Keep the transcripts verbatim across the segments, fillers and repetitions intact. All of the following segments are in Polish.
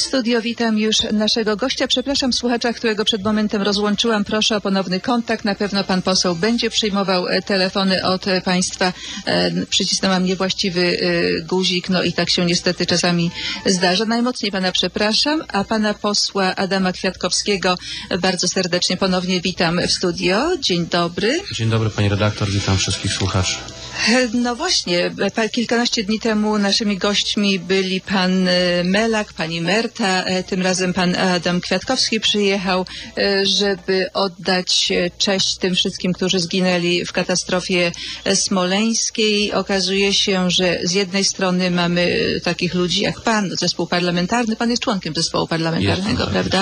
studio witam już naszego gościa. Przepraszam słuchacza, którego przed momentem rozłączyłam. Proszę o ponowny kontakt. Na pewno pan poseł będzie przyjmował telefony od państwa. Przycisnęłam niewłaściwy guzik, no i tak się niestety czasami zdarza. Najmocniej pana przepraszam, a pana posła Adama Kwiatkowskiego bardzo serdecznie ponownie witam w studio. Dzień dobry. Dzień dobry pani redaktor, witam wszystkich słuchaczy. No właśnie, kilkanaście dni temu naszymi gośćmi byli pan Melak, pani Merta, tym razem pan Adam Kwiatkowski przyjechał, żeby oddać cześć tym wszystkim, którzy zginęli w katastrofie smoleńskiej. Okazuje się, że z jednej strony mamy takich ludzi jak pan, zespół parlamentarny, pan jest członkiem zespołu parlamentarnego, jest, prawda?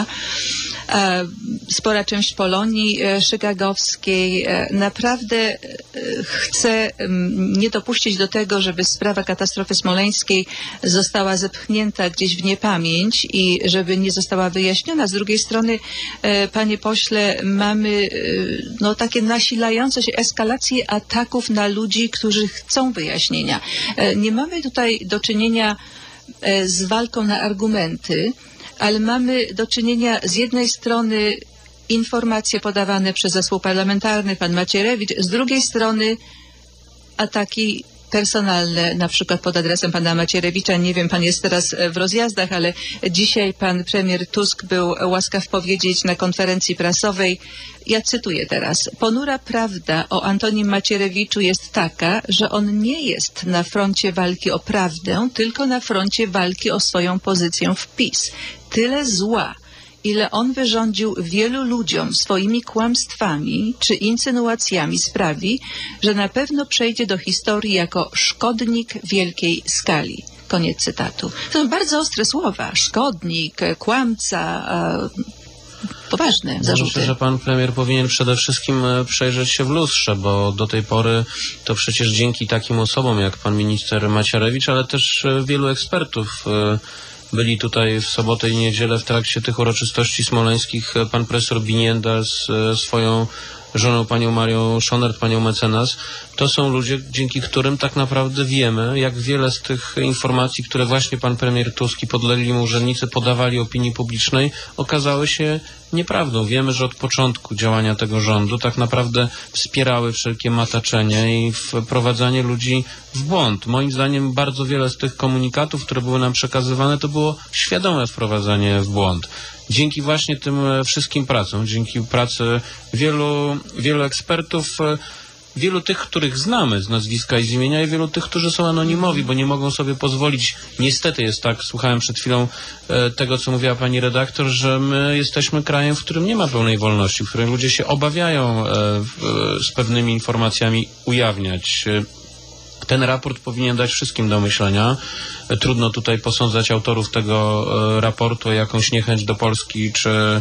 Spora część Polonii chicagowskiej. Naprawdę chce nie dopuścić do tego, żeby sprawa katastrofy smoleńskiej została zepchnięta gdzieś w niepamięć i żeby nie została wyjaśniona. Z drugiej strony, panie pośle, mamy no, takie nasilające się eskalacje ataków na ludzi, którzy chcą wyjaśnienia. Nie mamy tutaj do czynienia z walką na argumenty, ale mamy do czynienia z jednej strony informacje podawane przez zespół parlamentarny, pan Macierewicz, z drugiej strony ataki personalne, na przykład pod adresem pana Macierewicza. Nie wiem, pan jest teraz w rozjazdach, ale dzisiaj pan premier Tusk był łaskaw powiedzieć na konferencji prasowej, ja cytuję teraz: ponura prawda o Antonim Macierewiczu jest taka, że on nie jest na froncie walki o prawdę, tylko na froncie walki o swoją pozycję w PiS. Tyle zła, ile on wyrządził wielu ludziom swoimi kłamstwami czy insynuacjami, sprawi, że na pewno przejdzie do historii jako szkodnik wielkiej skali. Koniec cytatu. To są bardzo ostre słowa. Szkodnik, kłamca, poważne zarzuty. Myślę, że pan premier powinien przede wszystkim przejrzeć się w lustrze, bo do tej pory to przecież dzięki takim osobom jak pan minister Macierewicz, ale też wielu ekspertów. Byli tutaj w sobotę i niedzielę w trakcie tych uroczystości smoleńskich pan profesor Binienda z swoją żoną panią Marią Szonert, panią mecenas. To są ludzie, dzięki którym tak naprawdę wiemy, jak wiele z tych informacji, które właśnie pan premier Tusk i podlegli mu urzędnicy podawali opinii publicznej, okazały się nieprawdą. Wiemy, że od początku działania tego rządu tak naprawdę wspierały wszelkie mataczenie i wprowadzanie ludzi w błąd. Moim zdaniem bardzo wiele z tych komunikatów, które były nam przekazywane, to było świadome wprowadzanie w błąd. Dzięki właśnie tym wszystkim pracom, dzięki pracy wielu, wielu ekspertów, wielu tych, których znamy z nazwiska i z imienia, i wielu tych, którzy są anonimowi, bo nie mogą sobie pozwolić. Niestety jest tak, słuchałem przed chwilą e, tego, co mówiła pani redaktor, że my jesteśmy krajem, w którym nie ma pełnej wolności, w którym ludzie się obawiają e, w, z pewnymi informacjami ujawniać. Ten raport powinien dać wszystkim do myślenia. Trudno tutaj posądzać autorów tego e, raportu o jakąś niechęć do Polski, czy, e,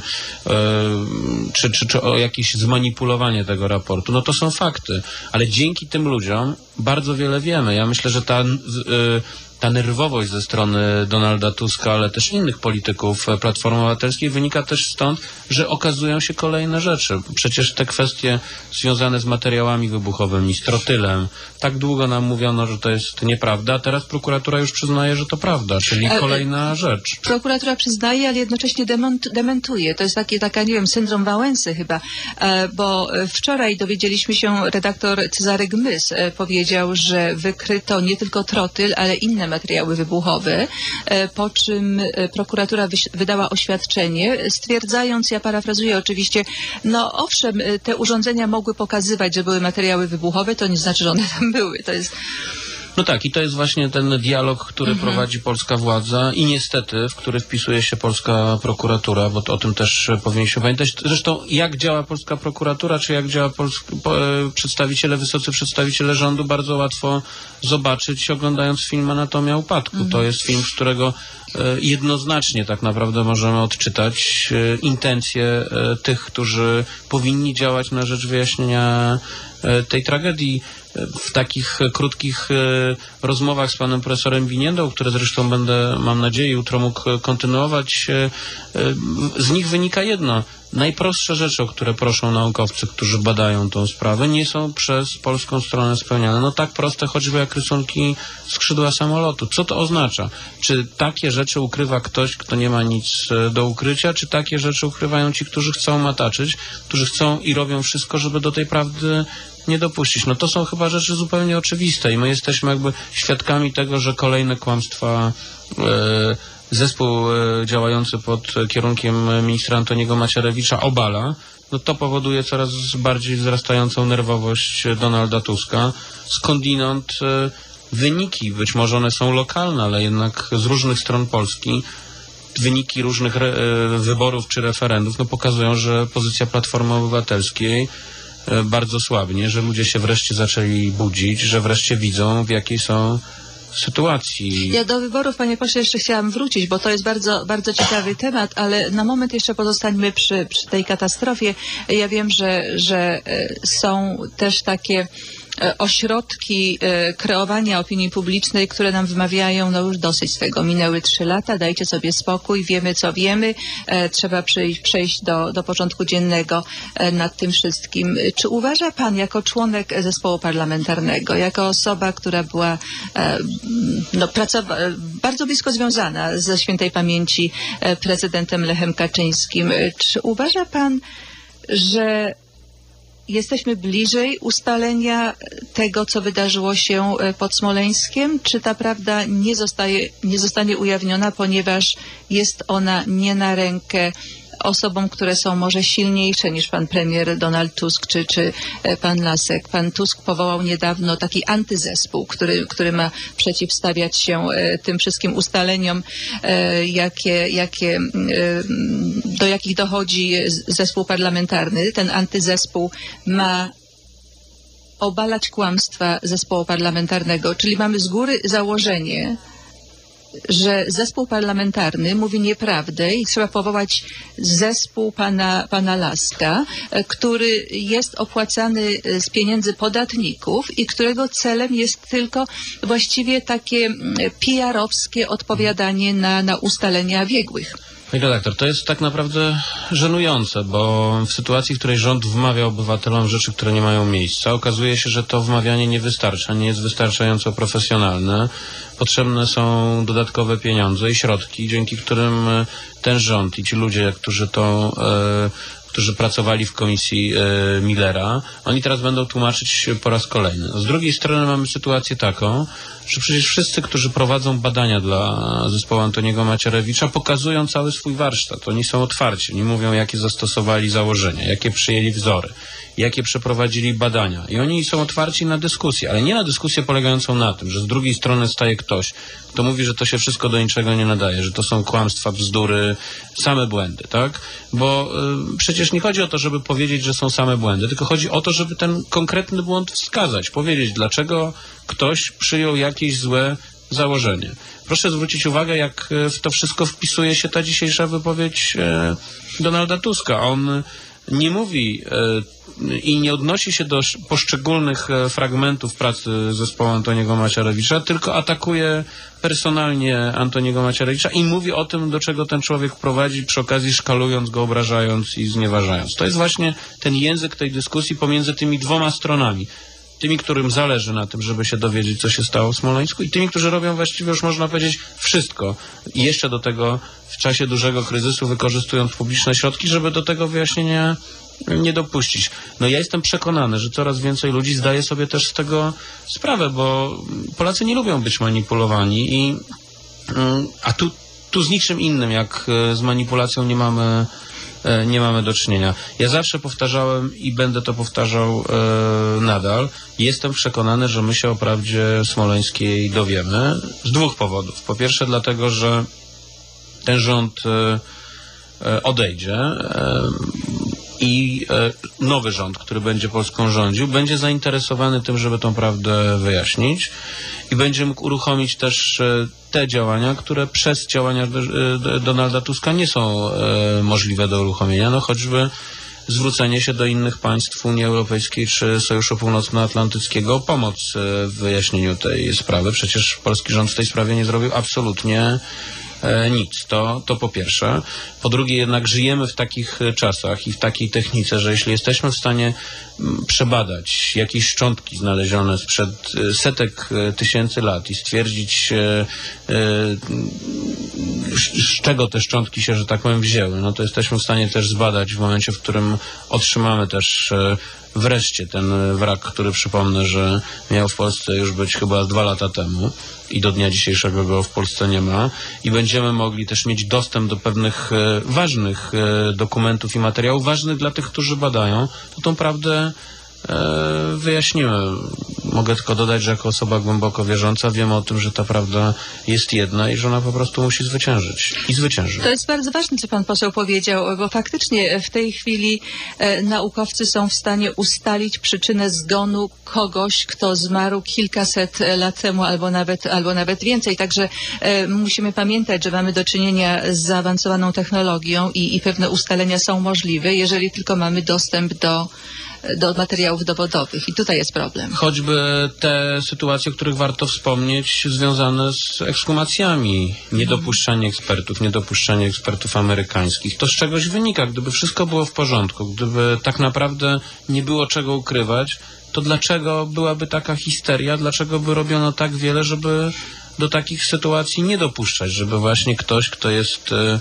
czy, czy, czy o jakieś zmanipulowanie tego raportu. No to są fakty, ale dzięki tym ludziom bardzo wiele wiemy. Ja myślę, że ta... E, Ta nerwowość ze strony Donalda Tuska, ale też innych polityków Platformy Obywatelskiej wynika też stąd, że okazują się kolejne rzeczy. Przecież te kwestie związane z materiałami wybuchowymi, z trotylem, tak długo nam mówiono, że to jest nieprawda, a teraz prokuratura już przyznaje, że to prawda, czyli kolejna rzecz. Prokuratura przyznaje, ale jednocześnie dement, dementuje. To jest taki, taka, nie wiem, syndrom Wałęsy chyba, bo wczoraj dowiedzieliśmy się, redaktor Cezary Gmys powiedział, że wykryto nie tylko trotyl, ale inne materiały wybuchowe, po czym prokuratura wydała oświadczenie, stwierdzając, ja parafrazuję oczywiście, no owszem, te urządzenia mogły pokazywać, że były materiały wybuchowe, to nie znaczy, że one tam były. To jest... No tak, i to jest właśnie ten dialog, który mhm. prowadzi polska władza i niestety, w który wpisuje się polska prokuratura, bo to o tym też powinniśmy pamiętać. Zresztą jak działa polska prokuratura, czy jak działa polsk- po, e, przedstawiciele, wysocy przedstawiciele rządu, bardzo łatwo zobaczyć, oglądając film Anatomia Upadku. Mhm. To jest film, z którego e, jednoznacznie tak naprawdę możemy odczytać e, intencje e, tych, którzy powinni działać na rzecz wyjaśnienia e, tej tragedii. w takich krótkich rozmowach z panem profesorem Winiendą, które zresztą będę, mam nadzieję, jutro mógł kontynuować, z nich wynika jedno. Najprostsze rzeczy, o które proszą naukowcy, którzy badają tą sprawę, nie są przez polską stronę spełniane. No tak proste choćby jak rysunki skrzydła samolotu. Co to oznacza? Czy takie rzeczy ukrywa ktoś, kto nie ma nic do ukrycia, czy takie rzeczy ukrywają ci, którzy chcą mataczyć, którzy chcą i robią wszystko, żeby do tej prawdy nie dopuścić? No to są chyba rzeczy zupełnie oczywiste i my jesteśmy jakby świadkami tego, że kolejne kłamstwa e, zespół e, działający pod kierunkiem ministra Antoniego Macierewicza obala. No to powoduje coraz bardziej wzrastającą nerwowość Donalda Tuska. Skądinąd e, wyniki, być może one są lokalne, ale jednak z różnych stron Polski, wyniki różnych re, e, wyborów czy referendów no pokazują, że pozycja Platformy Obywatelskiej e, bardzo słabnie, że ludzie się wreszcie zaczęli budzić, że wreszcie widzą, w jakiej są sytuacji. Ja do wyborów, panie pośle, jeszcze chciałam wrócić, bo to jest bardzo, bardzo ciekawy temat, ale na moment jeszcze pozostańmy przy, przy tej katastrofie. Ja wiem, że, że są też takie ośrodki kreowania opinii publicznej, które nam wymawiają, no już dosyć tego, minęły trzy lata, dajcie sobie spokój, wiemy co wiemy, trzeba przejść, przejść do, do porządku dziennego nad tym wszystkim. Czy uważa pan jako członek zespołu parlamentarnego, jako osoba, która była no, pracowa- bardzo blisko związana ze świętej pamięci prezydentem Lechem Kaczyńskim, czy uważa pan, że jesteśmy bliżej ustalenia tego, co wydarzyło się pod Smoleńskiem? Czy ta prawda nie zostaje, nie zostanie ujawniona, ponieważ jest ona nie na rękę osobom, które są może silniejsze niż pan premier Donald Tusk czy, czy pan Lasek? Pan Tusk powołał niedawno taki antyzespół, który, który ma przeciwstawiać się tym wszystkim ustaleniom, jakie, jakie, do jakich dochodzi zespół parlamentarny. Ten antyzespół ma obalać kłamstwa zespołu parlamentarnego, czyli mamy z góry założenie, że zespół parlamentarny mówi nieprawdę i trzeba powołać zespół pana, pana Laska, który jest opłacany z pieniędzy podatników i którego celem jest tylko właściwie takie P R-owskie odpowiadanie na, na ustalenia biegłych. Pani redaktor, to jest tak naprawdę żenujące, bo w sytuacji, w której rząd wmawia obywatelom rzeczy, które nie mają miejsca, okazuje się, że to wmawianie nie wystarcza, nie jest wystarczająco profesjonalne. Potrzebne są dodatkowe pieniądze i środki, dzięki którym ten rząd i ci ludzie, którzy to, e, którzy pracowali w komisji e, Millera, oni teraz będą tłumaczyć po raz kolejny. Z drugiej strony mamy sytuację taką, że przecież wszyscy, którzy prowadzą badania dla zespołu Antoniego Macierewicza, pokazują cały swój warsztat. Oni są otwarci, oni mówią, jakie zastosowali założenia, jakie przyjęli wzory, jakie przeprowadzili badania. I oni są otwarci na dyskusję, ale nie na dyskusję polegającą na tym, że z drugiej strony staje ktoś, kto mówi, że to się wszystko do niczego nie nadaje, że to są kłamstwa, bzdury, same błędy, tak? Bo y, przecież nie chodzi o to, żeby powiedzieć, że są same błędy, tylko chodzi o to, żeby ten konkretny błąd wskazać, powiedzieć, dlaczego ktoś przyjął jakieś złe założenie. Proszę zwrócić uwagę, jak w to wszystko wpisuje się ta dzisiejsza wypowiedź e, Donalda Tuska. On nie mówi e, i nie odnosi się do poszczególnych e, fragmentów pracy zespołu Antoniego Macierewicza, tylko atakuje personalnie Antoniego Macierewicza i mówi o tym, do czego ten człowiek prowadzi, przy okazji szkalując go, obrażając i znieważając. To jest właśnie ten język tej dyskusji pomiędzy tymi dwoma stronami. Tymi, którym zależy na tym, żeby się dowiedzieć, co się stało w Smoleńsku, i tymi, którzy robią właściwie, już można powiedzieć, wszystko. I jeszcze do tego w czasie dużego kryzysu wykorzystując publiczne środki, żeby do tego wyjaśnienia nie dopuścić. No ja jestem przekonany, że coraz więcej ludzi zdaje sobie też z tego sprawę, bo Polacy nie lubią być manipulowani i a tu, tu z niczym innym jak z manipulacją nie mamy nie mamy do czynienia. Ja zawsze powtarzałem i będę to powtarzał e, nadal. Jestem przekonany, że my się o prawdzie smoleńskiej dowiemy z dwóch powodów. Po pierwsze dlatego, że ten rząd e, e, odejdzie e, i e, nowy rząd, który będzie Polską rządził, będzie zainteresowany tym, żeby tą prawdę wyjaśnić i będzie mógł uruchomić też e, te działania, które przez działania e, Donalda Tuska nie są e, możliwe do uruchomienia, no choćby zwrócenie się do innych państw Unii Europejskiej czy Sojuszu Północnoatlantyckiego o pomoc w wyjaśnieniu tej sprawy. Przecież polski rząd w tej sprawie nie zrobił absolutnie nic. To, to po pierwsze. Po drugie, jednak żyjemy w takich czasach i w takiej technice, że jeśli jesteśmy w stanie przebadać jakieś szczątki znalezione sprzed setek tysięcy lat i stwierdzić, z czego te szczątki się, że tak powiem, wzięły, no to jesteśmy w stanie też zbadać w momencie, w którym otrzymamy też wreszcie ten wrak, który przypomnę, że miał w Polsce już być chyba dwa lata temu i do dnia dzisiejszego go w Polsce nie ma i będziemy mogli też mieć dostęp do pewnych e, ważnych e, dokumentów i materiałów, ważnych dla tych, którzy badają, to tą prawdę e, wyjaśnimy. Mogę tylko dodać, że jako osoba głęboko wierząca wiem o tym, że ta prawda jest jedna i że ona po prostu musi zwyciężyć. I zwycięży. To jest bardzo ważne, co pan poseł powiedział, bo faktycznie w tej chwili e, naukowcy są w stanie ustalić przyczynę zgonu kogoś, kto zmarł kilkaset lat temu albo nawet, albo nawet więcej. Także e, musimy pamiętać, że mamy do czynienia z zaawansowaną technologią i, i pewne ustalenia są możliwe, jeżeli tylko mamy dostęp do do materiałów dowodowych. I tutaj jest problem. Choćby te sytuacje, o których warto wspomnieć, związane z ekshumacjami, niedopuszczanie ekspertów, niedopuszczanie ekspertów amerykańskich. To z czegoś wynika. Gdyby wszystko było w porządku, gdyby tak naprawdę nie było czego ukrywać, to dlaczego byłaby taka histeria? Dlaczego by robiono tak wiele, żeby do takich sytuacji nie dopuszczać? Żeby właśnie ktoś, kto jest e,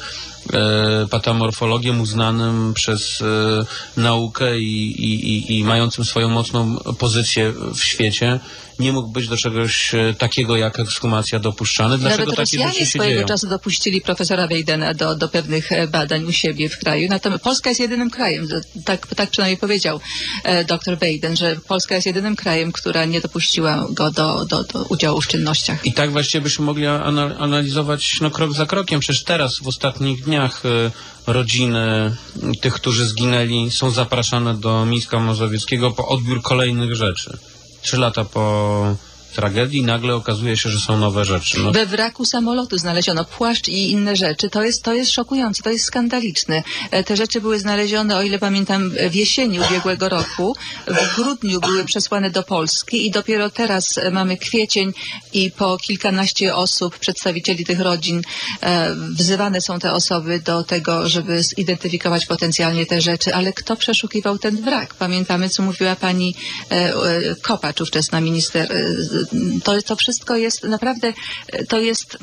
e, patamorfologiem uznanym przez e, naukę i, i, i mającym swoją mocną pozycję w świecie, nie mógł być do czegoś takiego jak ekshumacja dopuszczany. Dlaczego Nawet takie Rosjanie rzeczy się swojego dzieją? czasu dopuścili profesora Wejdena do, do pewnych badań u siebie w kraju. Natomiast Polska jest jedynym krajem, tak, tak przynajmniej powiedział e, dr Wejden, że Polska jest jedynym krajem, która nie dopuściła go do, do, do udziału w czynnościach. I tak właściwie byśmy mogli anal- analizować no, krok za krokiem. Przecież teraz, w ostatnich dniach, y, rodziny tych, którzy zginęli, są zapraszane do Mińska Mazowieckiego po odbiór kolejnych rzeczy. Trzy lata po tragedii nagle okazuje się, że są nowe rzeczy. No. We wraku samolotu znaleziono płaszcz i inne rzeczy. To jest, to jest szokujące, to jest skandaliczne. E, Te rzeczy były znalezione, o ile pamiętam, w jesieni ubiegłego roku. W grudniu były przesłane do Polski i dopiero teraz e, mamy kwiecień i po kilkanaście osób, przedstawicieli tych rodzin, e, wzywane są te osoby do tego, żeby zidentyfikować potencjalnie te rzeczy. Ale kto przeszukiwał ten wrak? Pamiętamy, co mówiła pani e, e, Kopacz, ówczesna minister. E, To, to wszystko jest naprawdę, to jest,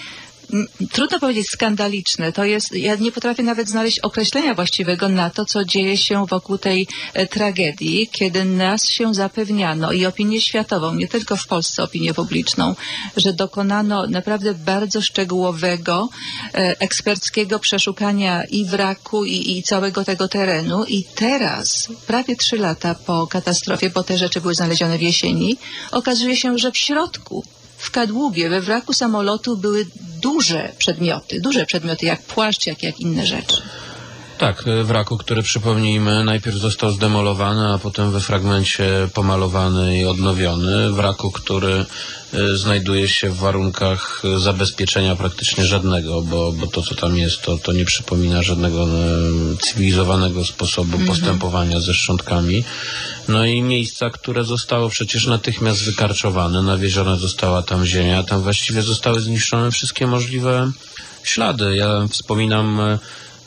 trudno powiedzieć, skandaliczne. To jest, ja nie potrafię nawet znaleźć określenia właściwego na to, co dzieje się wokół tej e, tragedii, kiedy nas się zapewniano i opinię światową, nie tylko w Polsce opinię publiczną, że dokonano naprawdę bardzo szczegółowego, e, eksperckiego przeszukania i wraku, i, i całego tego terenu. I teraz, prawie trzy lata po katastrofie, bo te rzeczy były znalezione w jesieni, okazuje się, że w środku, w kadłubie, we wraku samolotu były duże przedmioty, duże przedmioty jak płaszcz, jak, jak inne rzeczy. Tak, wraku, który, przypomnijmy, najpierw został zdemolowany, a potem we fragmencie pomalowany i odnowiony. Wraku, który y, znajduje się w warunkach zabezpieczenia praktycznie żadnego, bo, bo to, co tam jest, to, to nie przypomina żadnego y, cywilizowanego sposobu mm-hmm. postępowania ze szczątkami. No i miejsca, które zostało przecież natychmiast wykarczowane, nawieziona została tam ziemia, tam właściwie zostały zniszczone wszystkie możliwe ślady. Ja wspominam y,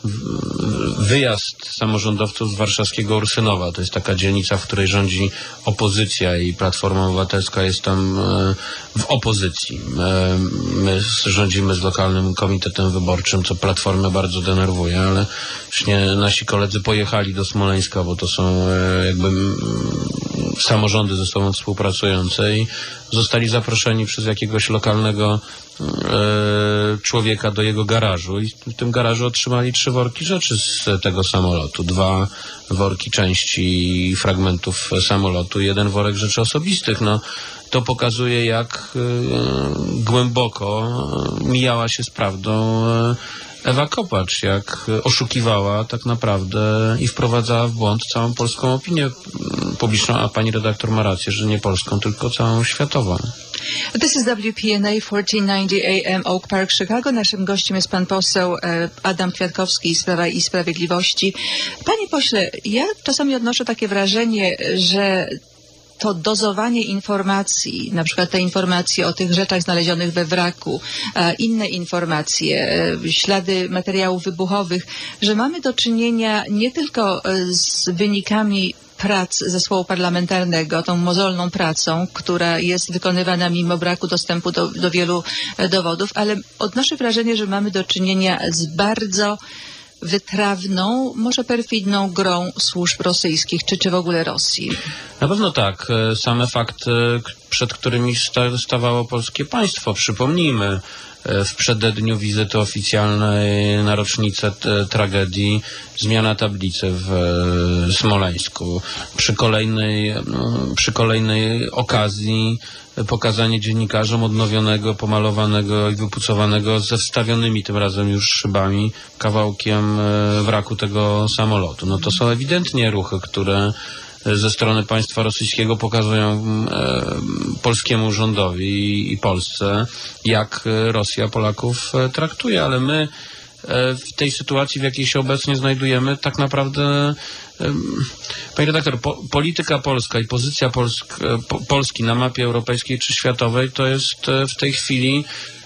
wyjazd samorządowców z warszawskiego Ursynowa. To jest taka dzielnica, w której rządzi opozycja i Platforma Obywatelska jest tam w opozycji. My rządzimy z lokalnym komitetem wyborczym, co Platformę bardzo denerwuje, ale właśnie nasi koledzy pojechali do Smoleńska, bo to są jakby samorządy ze sobą współpracujące i zostali zaproszeni przez jakiegoś lokalnego e, człowieka do jego garażu i w tym garażu otrzymali trzy worki rzeczy z tego samolotu. Dwa worki części fragmentów samolotu, jeden worek rzeczy osobistych. No, to pokazuje, jak e, głęboko mijała się z prawdą e, Ewa Kopacz, jak oszukiwała tak naprawdę i wprowadzała w błąd całą polską opinię publiczną, a pani redaktor ma rację, że nie polską, tylko całą światową. This is W P N A fourteen ninety A M Oak Park, Chicago. Naszym gościem jest pan poseł e, Adam Kwiatkowski z Prawa i Sprawiedliwości. Panie pośle, ja czasami odnoszę takie wrażenie, że to dozowanie informacji, na przykład te informacje o tych rzeczach znalezionych we wraku, e, inne informacje, e, ślady materiałów wybuchowych, że mamy do czynienia nie tylko e, z wynikami prac zespołu parlamentarnego, tą mozolną pracą, która jest wykonywana mimo braku dostępu do, do wielu e, dowodów, ale odnoszę wrażenie, że mamy do czynienia z bardzo wytrawną, może perfidną grą służb rosyjskich, czy, czy w ogóle Rosji. Na pewno tak. Same fakty, przed którymi sta- stawało polskie państwo, przypomnijmy, w przededniu wizyty oficjalnej na rocznicę t- tragedii, zmiana tablicy w e, Smoleńsku. Przy kolejnej, no, przy kolejnej okazji pokazanie dziennikarzom odnowionego, pomalowanego i wypucowanego ze wstawionymi tym razem już szybami kawałkiem e, wraku tego samolotu. No to są ewidentnie ruchy, które ze strony państwa rosyjskiego pokazują e, polskiemu rządowi i, i Polsce, jak Rosja Polaków e, traktuje, ale my e, w tej sytuacji, w jakiej się obecnie znajdujemy, tak naprawdę, e, panie redaktor, po, polityka polska i pozycja Polsk, e, po, Polski na mapie europejskiej czy światowej to jest e, w tej chwili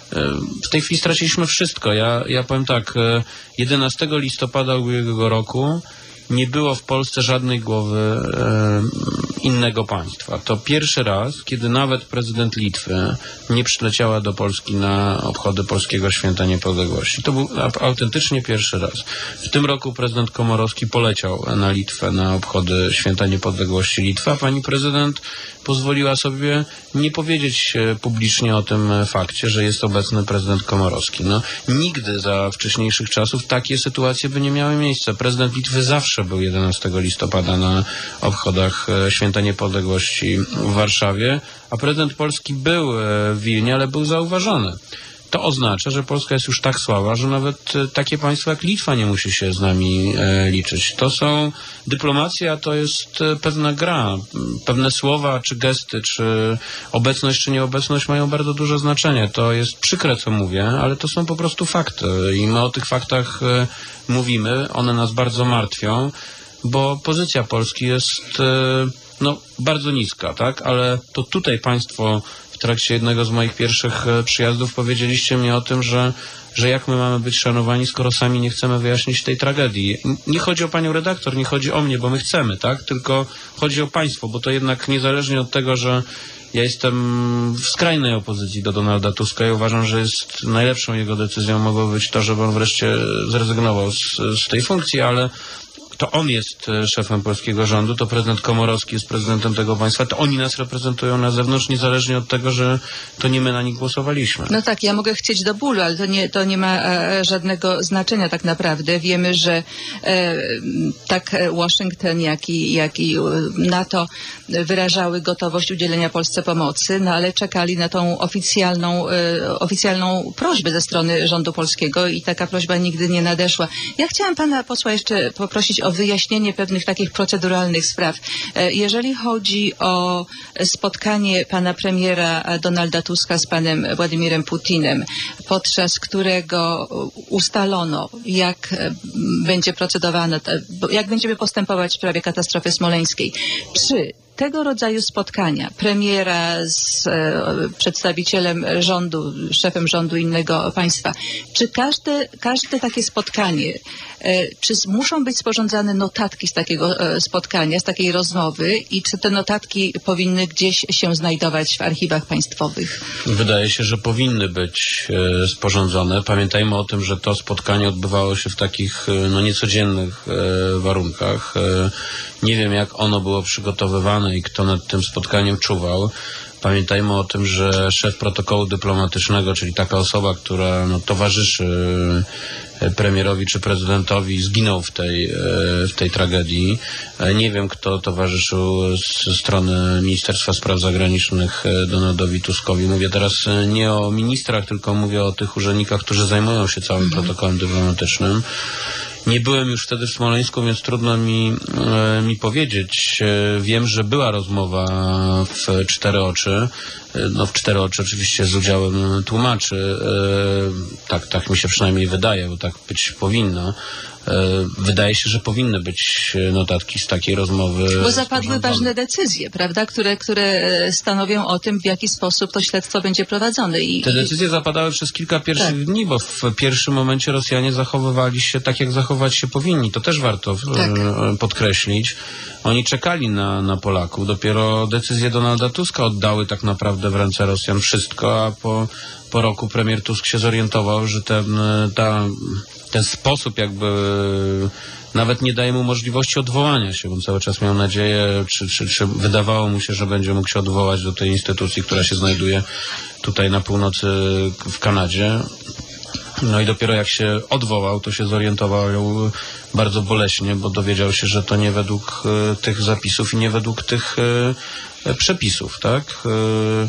W tej chwili straciliśmy wszystko. Ja, ja powiem tak, jedenastego listopada ubiegłego roku nie było w Polsce żadnej głowy e, innego państwa. To pierwszy raz, kiedy nawet prezydent Litwy nie przyleciała do Polski na obchody Polskiego Święta Niepodległości. To był autentycznie pierwszy raz. W tym roku prezydent Komorowski poleciał na Litwę na obchody Święta Niepodległości Litwy, a pani prezydent pozwoliła sobie nie powiedzieć publicznie o tym fakcie, że jest obecny prezydent Komorowski. No, nigdy za wcześniejszych czasów takie sytuacje by nie miały miejsca. Prezydent Litwy zawsze był jedenastego listopada na obchodach Święta Niepodległości w Warszawie, a prezydent Polski był w Wilnie, ale był zauważony. To oznacza, że Polska jest już tak słaba, że nawet takie państwo jak Litwa nie musi się z nami e, liczyć. To są dyplomacja, to jest pewna gra. Pewne słowa, czy gesty, czy obecność, czy nieobecność mają bardzo duże znaczenie. To jest przykre, co mówię, ale to są po prostu fakty. I my o tych faktach e, mówimy. One nas bardzo martwią, bo pozycja Polski jest e, no, bardzo niska, tak? Ale to tutaj państwo w trakcie jednego z moich pierwszych przyjazdów powiedzieliście mi o tym, że, że jak my mamy być szanowani, skoro sami nie chcemy wyjaśnić tej tragedii. Nie chodzi o panią redaktor, nie chodzi o mnie, bo my chcemy, tak? Tylko chodzi o państwo, bo to jednak niezależnie od tego, że ja jestem w skrajnej opozycji do Donalda Tuska i uważam, że jest najlepszą jego decyzją mogło być to, żeby on wreszcie zrezygnował z, z tej funkcji, ale to on jest szefem polskiego rządu, to prezydent Komorowski jest prezydentem tego państwa, to oni nas reprezentują na zewnątrz, niezależnie od tego, że to nie my na nich głosowaliśmy. No tak, ja mogę chcieć do bólu, ale to nie, to nie ma e, żadnego znaczenia tak naprawdę. Wiemy, że e, tak Waszyngton, jak i, jak i NATO wyrażały gotowość udzielenia Polsce pomocy, no ale czekali na tą oficjalną, e, oficjalną prośbę ze strony rządu polskiego i taka prośba nigdy nie nadeszła. Ja chciałam pana posła jeszcze poprosić o wyjaśnienie pewnych takich proceduralnych spraw. Jeżeli chodzi o spotkanie pana premiera Donalda Tuska z panem Władimirem Putinem, podczas którego ustalono, jak będzie procedowane, jak będziemy postępować w sprawie katastrofy smoleńskiej, czy tego rodzaju spotkania premiera z e, przedstawicielem rządu, szefem rządu innego państwa, czy każde, każde takie spotkanie, e, czy muszą być sporządzane notatki z takiego e, spotkania, z takiej rozmowy i czy te notatki powinny gdzieś się znajdować w archiwach państwowych? Wydaje się, że powinny być e, sporządzone. Pamiętajmy o tym, że to spotkanie odbywało się w takich e, no, niecodziennych e, warunkach. E, nie wiem, jak ono było przygotowywane i kto nad tym spotkaniem czuwał. Pamiętajmy o tym, że szef protokołu dyplomatycznego, czyli taka osoba, która no, towarzyszy premierowi czy prezydentowi, zginął w tej, w tej tragedii. Nie wiem, kto towarzyszył ze strony Ministerstwa Spraw Zagranicznych Donaldowi Tuskowi. Mówię teraz nie o ministrach, tylko mówię o tych urzędnikach, którzy zajmują się całym mhm. protokołem dyplomatycznym. Nie byłem już wtedy w Smoleńsku, więc trudno mi, e, mi powiedzieć. E, wiem, że była rozmowa w cztery oczy. no w cztery oczy oczywiście z udziałem tłumaczy. Tak, tak mi się przynajmniej wydaje, bo tak być powinno. Wydaje się, że powinny być notatki z takiej rozmowy. Bo zapadły ważne decyzje, prawda, które, które stanowią o tym, w jaki sposób to śledztwo będzie prowadzone. I, Te decyzje zapadały przez kilka pierwszych tak. dni, bo w pierwszym momencie Rosjanie zachowywali się tak, jak zachować się powinni. To też warto tak. podkreślić. Oni czekali na, na Polaków. Dopiero decyzje Donalda Tuska oddały tak naprawdę w ręce Rosjan wszystko, a po, po roku premier Tusk się zorientował, że ten, ta, ten sposób jakby nawet nie daje mu możliwości odwołania się. On cały czas miał nadzieję, czy, czy, czy wydawało mu się, że będzie mógł się odwołać do tej instytucji, która się znajduje tutaj na północy w Kanadzie. No i dopiero jak się odwołał, to się zorientował bardzo boleśnie, bo dowiedział się, że to nie według y, tych zapisów i nie według tych y, przepisów, tak? Y,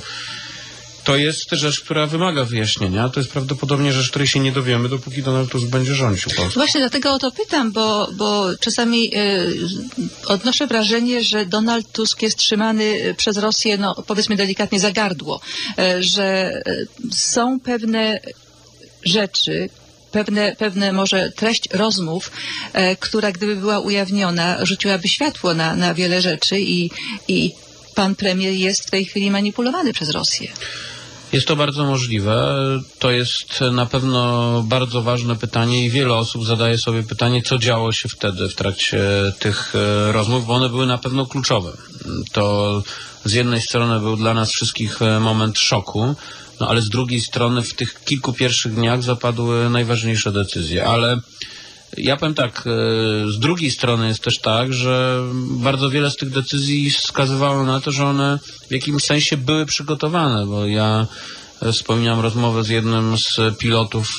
to jest rzecz, która wymaga wyjaśnienia. To jest prawdopodobnie rzecz, której się nie dowiemy, dopóki Donald Tusk będzie rządził Polską. Właśnie dlatego o to pytam, bo, bo czasami y, odnoszę wrażenie, że Donald Tusk jest trzymany przez Rosję, no powiedzmy delikatnie, za gardło, y, że y, są pewne rzeczy, pewne, pewne może treść rozmów, e, która gdyby była ujawniona, rzuciłaby światło na, na wiele rzeczy i, i pan premier jest w tej chwili manipulowany przez Rosję. Jest to bardzo możliwe. To jest na pewno bardzo ważne pytanie i wiele osób zadaje sobie pytanie, co działo się wtedy w trakcie tych e, rozmów, bo one były na pewno kluczowe. To z jednej strony był dla nas wszystkich e, moment szoku, no ale z drugiej strony w tych kilku pierwszych dniach zapadły najważniejsze decyzje. Ale ja powiem tak, z drugiej strony jest też tak, że bardzo wiele z tych decyzji wskazywało na to, że one w jakimś sensie były przygotowane, bo ja wspominam rozmowę z jednym z pilotów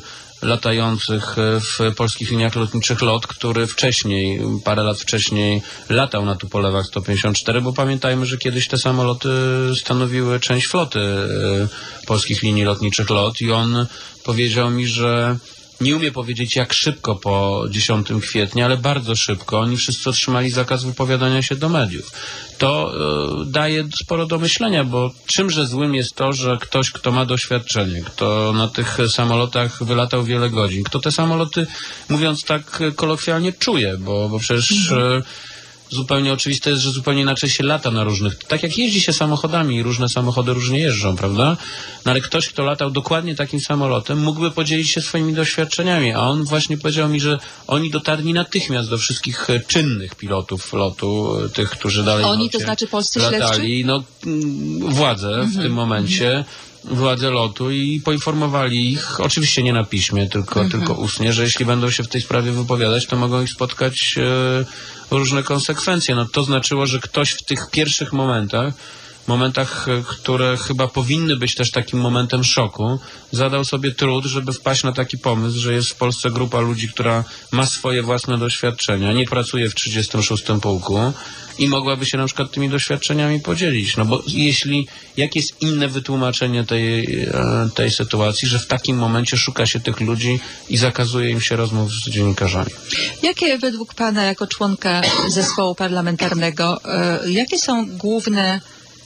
latających w polskich liniach lotniczych LOT, który wcześniej, parę lat wcześniej latał na Tupolewach sto pięćdziesiąt cztery, bo pamiętajmy, że kiedyś te samoloty stanowiły część floty polskich linii lotniczych LOT i on powiedział mi, że nie umie powiedzieć jak szybko po dziesiątego kwietnia, ale bardzo szybko oni wszyscy otrzymali zakaz wypowiadania się do mediów. To y, daje sporo do myślenia, bo czymże złym jest to, że ktoś, kto ma doświadczenie, kto na tych samolotach wylatał wiele godzin, kto te samoloty, mówiąc tak kolokwialnie, czuje, bo, bo przecież y, zupełnie oczywiste jest, że zupełnie inaczej się lata na różnych, tak jak jeździ się samochodami i różne samochody różnie jeżdżą, prawda? No ale ktoś, kto latał dokładnie takim samolotem, mógłby podzielić się swoimi doświadczeniami, a on właśnie powiedział mi, że oni dotarli natychmiast do wszystkich czynnych pilotów lotu, tych, którzy dalej Oni, to znaczy polscy latali, no władze w mhm. tym momencie, władze lotu i poinformowali ich, oczywiście nie na piśmie, tylko, mhm. tylko ustnie, że jeśli będą się w tej sprawie wypowiadać, to mogą ich spotkać e, różne konsekwencje. No to znaczyło, że ktoś w tych pierwszych momentach, momentach, które chyba powinny być też takim momentem szoku, zadał sobie trud, żeby wpaść na taki pomysł, że jest w Polsce grupa ludzi, która ma swoje własne doświadczenia, nie pracuje w trzydziestym szóstym pułku i mogłaby się na przykład tymi doświadczeniami podzielić. No bo jeśli, jakie jest inne wytłumaczenie tej, tej sytuacji, że w takim momencie szuka się tych ludzi i zakazuje im się rozmów z dziennikarzami? Jakie według pana jako członka zespołu parlamentarnego, y, jakie są główne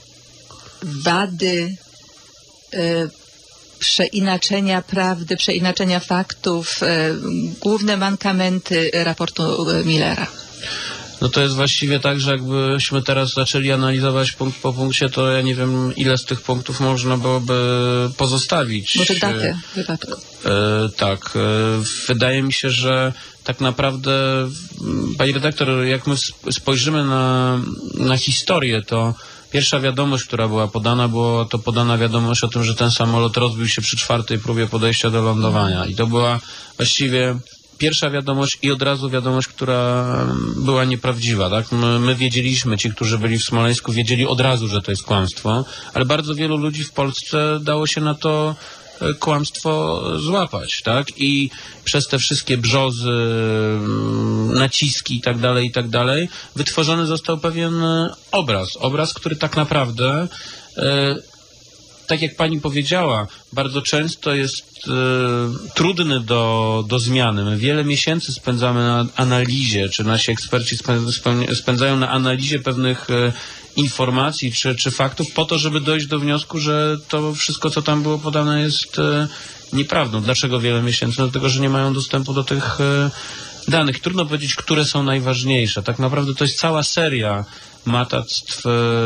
wady y, przeinaczenia prawdy, przeinaczenia faktów, y, główne mankamenty raportu Millera? No to jest właściwie tak, że jakbyśmy teraz zaczęli analizować punkt po punkcie, to ja nie wiem, ile z tych punktów można byłoby pozostawić. Może datę w wypadku. E, tak. E, wydaje mi się, że tak naprawdę, pani redaktor, jak my spojrzymy na, na historię, to pierwsza wiadomość, która była podana, była to podana wiadomość o tym, że ten samolot rozbił się przy czwartej próbie podejścia do lądowania. I to była właściwie pierwsza wiadomość i od razu wiadomość, która była nieprawdziwa, tak? My, my wiedzieliśmy, ci, którzy byli w Smoleńsku, wiedzieli od razu, że to jest kłamstwo, ale bardzo wielu ludzi w Polsce dało się na to kłamstwo złapać, tak? I przez te wszystkie brzozy, naciski i tak dalej, i tak dalej, wytworzony został pewien obraz. Obraz, który tak naprawdę tak jak pani powiedziała, bardzo często jest e, trudny do, do zmiany. My wiele miesięcy spędzamy na analizie, czy nasi eksperci spę- spędzają na analizie pewnych e, informacji czy, czy faktów po to, żeby dojść do wniosku, że to wszystko, co tam było podane, jest e, nieprawdą. Dlaczego wiele miesięcy? No, dlatego, że nie mają dostępu do tych e, danych. Trudno powiedzieć, które są najważniejsze. Tak naprawdę to jest cała seria matactw,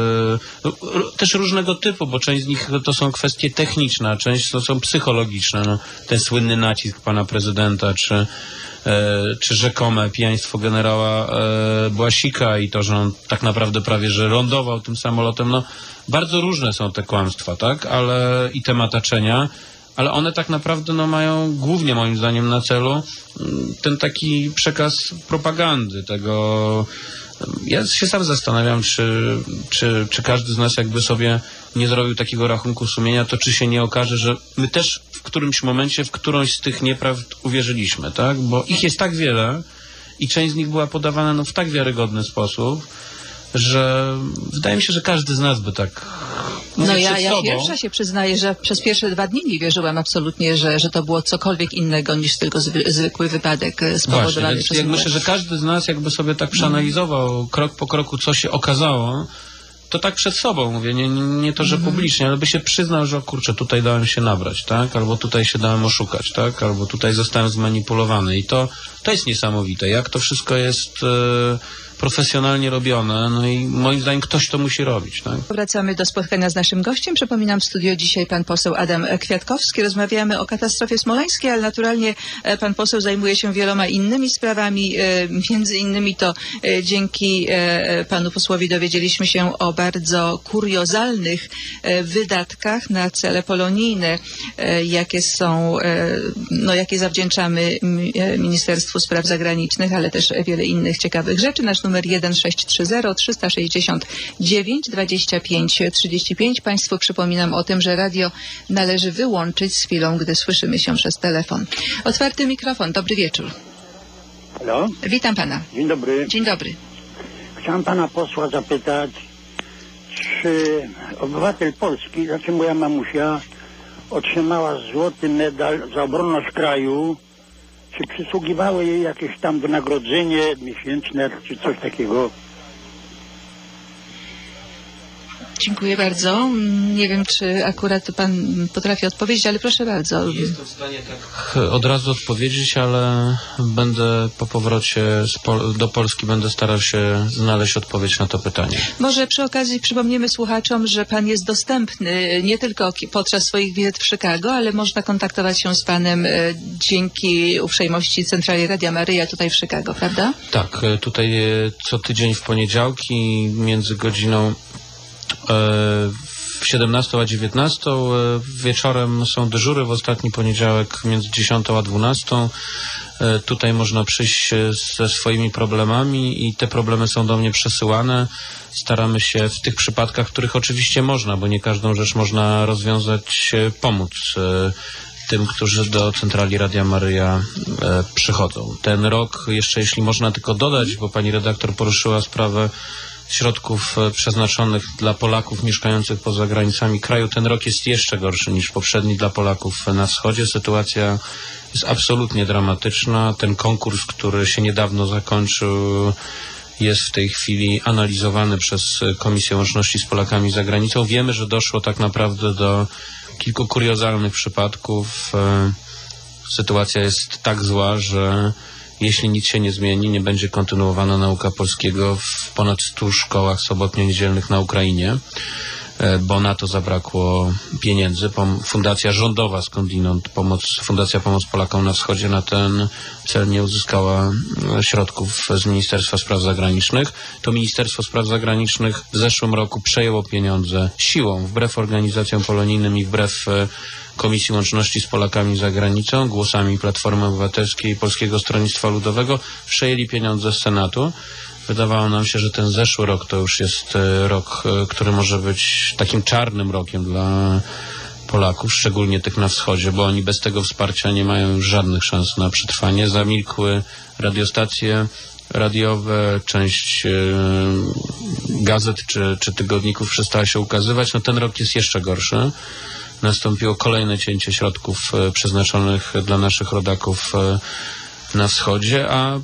e, też różnego typu, bo część z nich to są kwestie techniczne, a część to są psychologiczne. No, ten słynny nacisk pana prezydenta, czy, e, czy rzekome pijaństwo generała e, Błasika i to, że on tak naprawdę prawie, że lądował tym samolotem. No, bardzo różne są te kłamstwa, tak? Ale i te mataczenia, ale one tak naprawdę no, mają głównie moim zdaniem na celu ten taki przekaz propagandy, tego. Ja się sam zastanawiam, czy, czy, czy każdy z nas jakby sobie nie zrobił takiego rachunku sumienia, to czy się nie okaże, że my też w którymś momencie w którąś z tych nieprawd uwierzyliśmy, tak? Bo ich jest tak wiele i część z nich była podawana no, w tak wiarygodny sposób, że wydaje mi się, że każdy z nas by tak No ja, ja sobą, pierwsza się przyznaję, że przez pierwsze dwa dni nie wierzyłam absolutnie, że, że to było cokolwiek innego niż tylko zwy, zwykły wypadek spowodowany Właśnie, przez jak mgłę. myślę, że każdy z nas jakby sobie tak przeanalizował krok po kroku, co się okazało, to tak przed sobą mówię, nie, nie to, że Mhm. publicznie, ale by się przyznał, że o kurczę, tutaj dałem się nabrać, tak? Albo tutaj się dałem oszukać, tak? Albo tutaj zostałem zmanipulowany. I to, to jest niesamowite, jak to wszystko jest e, profesjonalnie robione, no i moim zdaniem ktoś to musi robić, tak? Wracamy do spotkania z naszym gościem. Przypominam, w studio dzisiaj pan poseł Adam Kwiatkowski. Rozmawiamy o katastrofie smoleńskiej, ale naturalnie e, pan poseł zajmuje się wieloma innymi sprawami. E, Między innymi to e, dzięki e, panu posłowi dowiedzieliśmy się o bardzo kuriozalnych e, wydatkach na cele polonijne, e, jakie są, e, no jakie zawdzięczamy m, e, Ministerstwu Spraw Zagranicznych, ale też wiele innych ciekawych rzeczy. Nasz numer jeden sześć trzy zero trzy sześć dziewięć dwadzieścia pięć trzydzieści pięć. Państwu przypominam o tym, że radio należy wyłączyć z chwilą, gdy słyszymy się przez telefon. Otwarty mikrofon. Dobry wieczór. Halo? Witam pana. Dzień dobry. Dzień dobry. Chciałem pana posła zapytać, czy obywatel Polski, znaczy moja mamusia, otrzymała złoty medal za obronność kraju, czy przysługiwało jej jakieś tam wynagrodzenie miesięczne, czy coś takiego? Dziękuję bardzo. Nie wiem, czy akurat pan potrafi odpowiedzieć, ale proszę bardzo. Jestem w stanie tak od razu odpowiedzieć, ale będę po powrocie z Pol- do Polski będę starał się znaleźć odpowiedź na to pytanie. Może przy okazji przypomnimy słuchaczom, że pan jest dostępny nie tylko ki- podczas swoich wizyt w Chicago, ale można kontaktować się z panem e, dzięki uprzejmości Centrali Radia Maryja tutaj w Chicago, prawda? Tak, e, tutaj e, co tydzień w poniedziałki między godziną w siedemnastą a dziewiętnastą wieczorem są dyżury w ostatni poniedziałek między dziesiątą a dwunastą. Tutaj można przyjść ze swoimi problemami i te problemy są do mnie przesyłane. Staramy się w tych przypadkach, w których oczywiście można, bo nie każdą rzecz można rozwiązać, pomóc tym, którzy do Centrali Radia Maryja e, przychodzą. Ten rok, jeszcze jeśli można tylko dodać, bo pani redaktor poruszyła sprawę środków przeznaczonych dla Polaków mieszkających poza granicami kraju. Ten rok jest jeszcze gorszy niż poprzedni dla Polaków na wschodzie. Sytuacja jest absolutnie dramatyczna. Ten konkurs, który się niedawno zakończył, jest w tej chwili analizowany przez Komisję Łączności z Polakami za granicą. Wiemy, że doszło tak naprawdę do kilku kuriozalnych przypadków. Sytuacja jest tak zła, że jeśli nic się nie zmieni, nie będzie kontynuowana nauka polskiego w ponad stu szkołach sobotnio-niedzielnych na Ukrainie, bo na to zabrakło pieniędzy. Fundacja rządowa skądinąd, pomoc, Fundacja Pomoc Polakom na Wschodzie na ten cel nie uzyskała środków z Ministerstwa Spraw Zagranicznych. To Ministerstwo Spraw Zagranicznych w zeszłym roku przejęło pieniądze siłą, wbrew organizacjom polonijnym i wbrew Komisji Łączności z Polakami za granicą, głosami Platformy Obywatelskiej i Polskiego Stronnictwa Ludowego, przejęli pieniądze z Senatu. Wydawało nam się, że ten zeszły rok to już jest rok, który może być takim czarnym rokiem dla Polaków, szczególnie tych na wschodzie, bo oni bez tego wsparcia nie mają już żadnych szans na przetrwanie. Zamilkły radiostacje radiowe, część gazet czy, czy tygodników przestała się ukazywać. No ten rok jest jeszcze gorszy. Nastąpiło kolejne cięcie środków e, przeznaczonych dla naszych rodaków e, na wschodzie, a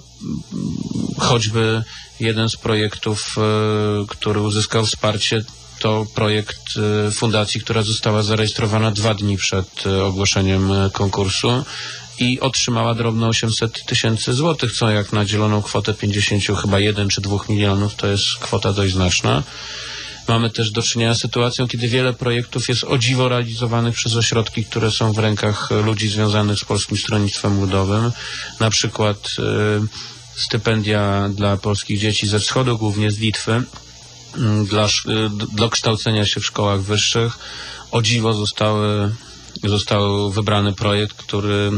choćby jeden z projektów, e, który uzyskał wsparcie, to projekt e, fundacji, która została zarejestrowana dwa dni przed e, ogłoszeniem e, konkursu i otrzymała drobne osiemset tysięcy złotych, co jak na dzieloną kwotę pięćdziesiąt, chyba jeden czy dwóch milionów, to jest kwota dość znaczna. Mamy też do czynienia z sytuacją, kiedy wiele projektów jest o dziwo realizowanych przez ośrodki, które są w rękach ludzi związanych z Polskim Stronnictwem Ludowym. Na przykład y, stypendia dla polskich dzieci ze wschodu, głównie z Litwy, y, dla y, dokształcenia się w szkołach wyższych. O dziwo zostały, został wybrany projekt, który,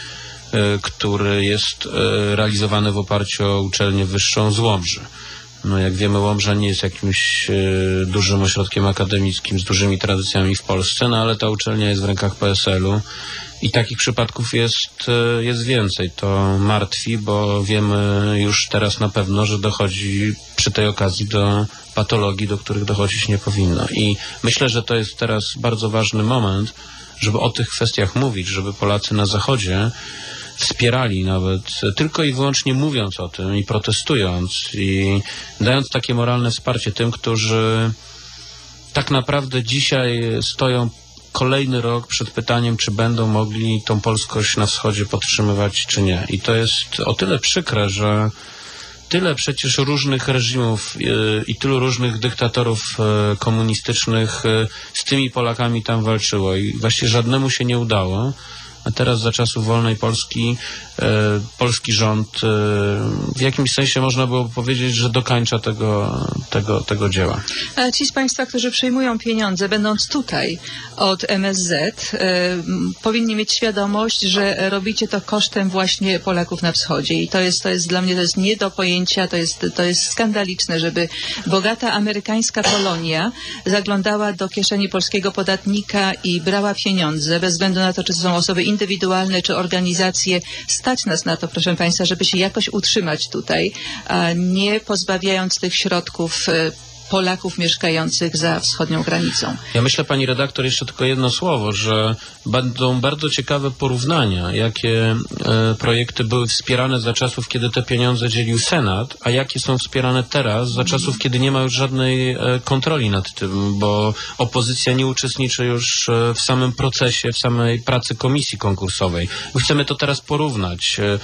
y, który jest y, realizowany w oparciu o uczelnię wyższą z Łomży. No jak wiemy, Łomża nie jest jakimś e, dużym ośrodkiem akademickim z dużymi tradycjami w Polsce, no ale ta uczelnia jest w rękach P S L u i takich przypadków jest, e, jest więcej. To martwi, bo wiemy już teraz na pewno, że dochodzi przy tej okazji do patologii, do których dochodzić nie powinno. I myślę, że to jest teraz bardzo ważny moment, żeby o tych kwestiach mówić, żeby Polacy na Zachodzie wspierali nawet, tylko i wyłącznie mówiąc o tym i protestując i dając takie moralne wsparcie tym, którzy tak naprawdę dzisiaj stoją kolejny rok przed pytaniem, czy będą mogli tą polskość na wschodzie podtrzymywać, czy nie. I to jest o tyle przykre, że tyle przecież różnych reżimów yy, i tylu różnych dyktatorów yy, komunistycznych yy, z tymi Polakami tam walczyło i właściwie żadnemu się nie udało. A teraz za czasów wolnej Polski e, polski rząd e, w jakimś sensie można było powiedzieć, że dokańcza tego, tego, tego dzieła. A ci z Państwa, którzy przyjmują pieniądze, będąc tutaj od M S Z, e, powinni mieć świadomość, że robicie to kosztem właśnie Polaków na wschodzie. I to jest, to jest dla mnie to jest nie do pojęcia, to jest, to jest skandaliczne, żeby bogata amerykańska kolonia zaglądała do kieszeni polskiego podatnika i brała pieniądze, bez względu na to, czy to są osoby indywidualne, czy organizacje. Stać nas na to, proszę Państwa, żeby się jakoś utrzymać tutaj, a nie pozbawiając tych środków Polaków mieszkających za wschodnią granicą. Ja myślę, pani redaktor, jeszcze tylko jedno słowo, że będą bardzo ciekawe porównania, jakie e, projekty były wspierane za czasów, kiedy te pieniądze dzielił Senat, a jakie są wspierane teraz, za czasów, kiedy nie ma już żadnej e, kontroli nad tym, bo opozycja nie uczestniczy już e, w samym procesie, w samej pracy komisji konkursowej. Chcemy to teraz porównać, e,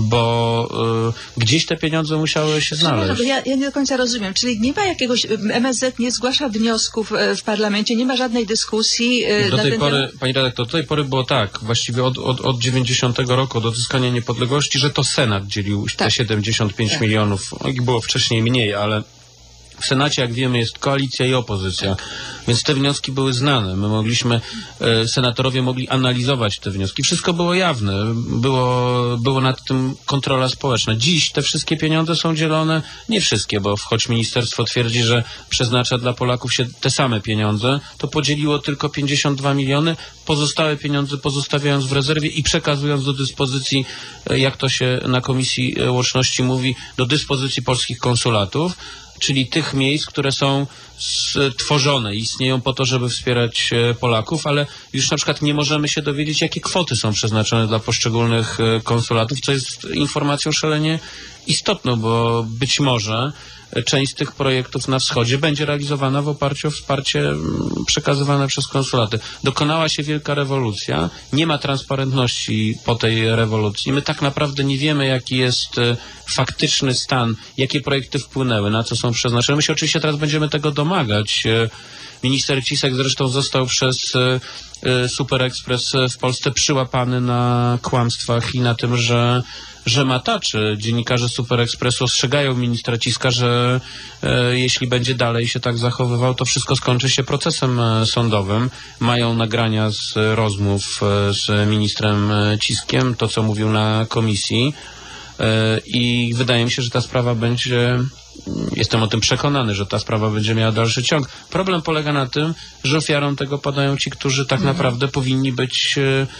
bo e, gdzieś te pieniądze musiały się znaleźć. Ja, ja nie do końca rozumiem, czyli nie ma jakiegoś M S Z nie zgłasza wniosków w parlamencie, nie ma żadnej dyskusji. Do na tej ten pory, temat? pani redaktor, do tej pory było tak, właściwie od, od, od dziewięćdziesiątego roku, od odzyskania niepodległości, że to Senat dzielił te tak. siedemdziesiąt pięć tak. milionów. Ich było wcześniej mniej, ale w Senacie, jak wiemy, jest koalicja i opozycja, więc te wnioski były znane. My mogliśmy, e, senatorowie mogli analizować te wnioski. Wszystko było jawne. Było, było nad tym kontrola społeczna. Dziś te wszystkie pieniądze są dzielone, nie wszystkie, bo choć ministerstwo twierdzi, że przeznacza dla Polaków się te same pieniądze, to podzieliło tylko pięćdziesiąt dwa miliony, pozostałe pieniądze pozostawiając w rezerwie i przekazując do dyspozycji, e, jak to się na Komisji Łączności mówi, do dyspozycji polskich konsulatów, czyli tych miejsc, które są stworzone, istnieją po to, żeby wspierać Polaków, ale już na przykład nie możemy się dowiedzieć, jakie kwoty są przeznaczone dla poszczególnych konsulatów, co jest informacją szalenie istotną, bo być może część z tych projektów na wschodzie będzie realizowana w oparciu o wsparcie przekazywane przez konsulaty. Dokonała się wielka rewolucja, nie ma transparentności po tej rewolucji. My tak naprawdę nie wiemy, jaki jest faktyczny stan, jakie projekty wpłynęły, na co są przeznaczone. My się oczywiście teraz będziemy tego domagać. Minister Cisek zresztą został przez Super Express w Polsce przyłapany na kłamstwach i na tym, że że mataczy. Dziennikarze Super Expressu ostrzegają ministra Ciska, że e, jeśli będzie dalej się tak zachowywał, to wszystko skończy się procesem e, sądowym. Mają nagrania z rozmów e, z ministrem e, Ciskiem, to co mówił na komisji. I wydaje mi się, że ta sprawa będzie, jestem o tym przekonany, że ta sprawa będzie miała dalszy ciąg. Problem polega na tym, że ofiarą tego padają ci, którzy tak Mhm. naprawdę powinni być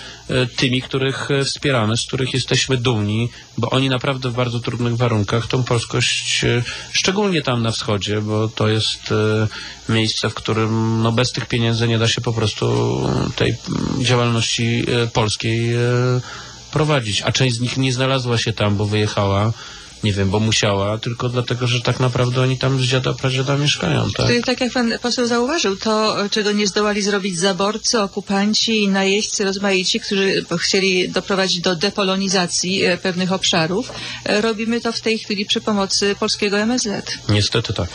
tymi, których wspieramy, z których jesteśmy dumni, bo oni naprawdę w bardzo trudnych warunkach tą polskość, szczególnie tam na wschodzie, bo to jest miejsce, w którym no, bez tych pieniędzy nie da się po prostu tej działalności polskiej prowadzić, a część z nich nie znalazła się tam, bo wyjechała, nie wiem, bo musiała, tylko dlatego, że tak naprawdę oni tam z dziada, pradziada mieszkają, tak? Czyli tak jak pan poseł zauważył, to czego nie zdołali zrobić zaborcy, okupanci i najeźdźcy rozmaici, którzy chcieli doprowadzić do depolonizacji e, pewnych obszarów, e, robimy to w tej chwili przy pomocy polskiego M S Z. Niestety tak.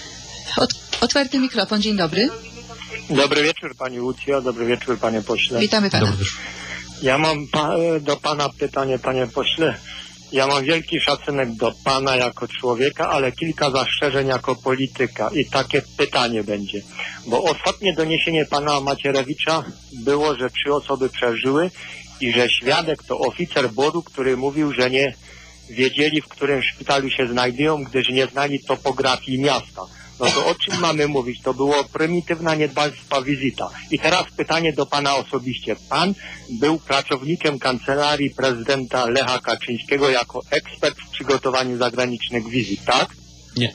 Ot, otwarty mikrofon, dzień dobry. Dobry wieczór Pani Łucjo, dobry wieczór Panie Pośle. Witamy pana. Dobry wieczór. Ja mam pa do Pana pytanie, Panie Pośle. Ja mam wielki szacunek do Pana jako człowieka, ale kilka zastrzeżeń jako polityka i takie pytanie będzie. Bo ostatnie doniesienie Pana Macierewicza było, że trzy osoby przeżyły i że świadek to oficer boru, który mówił, że nie wiedzieli, w którym szpitalu się znajdują, gdyż nie znali topografii miasta. No to o czym mamy mówić? To było prymitywna niedbalstwa wizyta. I teraz pytanie do Pana osobiście. Pan był pracownikiem Kancelarii Prezydenta Lecha Kaczyńskiego jako ekspert w przygotowaniu zagranicznych wizyt, tak? Nie.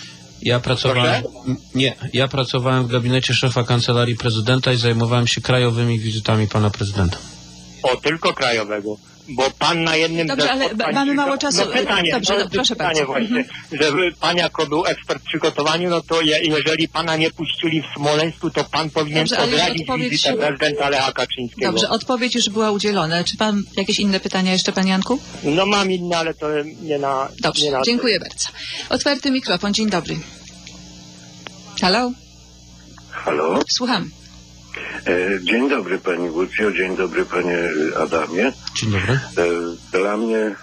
Ja pracowałem, Proszę? nie, ja pracowałem w gabinecie szefa Kancelarii Prezydenta i zajmowałem się krajowymi wizytami pana prezydenta. O, tylko krajowego. Bo pan na jednym Dobrze, ze ale spotkań- mamy mało czasu. No pytanie, Dobrze, to no, jest proszę pytanie bardzo. właśnie, że wy- pan jako był ekspert w przygotowaniu, no to je, jeżeli pana nie puścili w Smoleńsku, to pan powinien Dobrze, ale już odradzić odpowiedź- wizytę prezydenta Lecha Kaczyńskiego. Dobrze, odpowiedź już była udzielona. Czy pan jakieś inne pytania jeszcze, panie Janku? No mam inne, ale to nie na... Dobrze, nie na dziękuję bardzo. Otwarty mikrofon, dzień dobry. Halo? Halo? Słucham. E, dzień dobry Pani Łucjo, dzień dobry Panie Adamie. Dzień dobry. E, dla mnie e,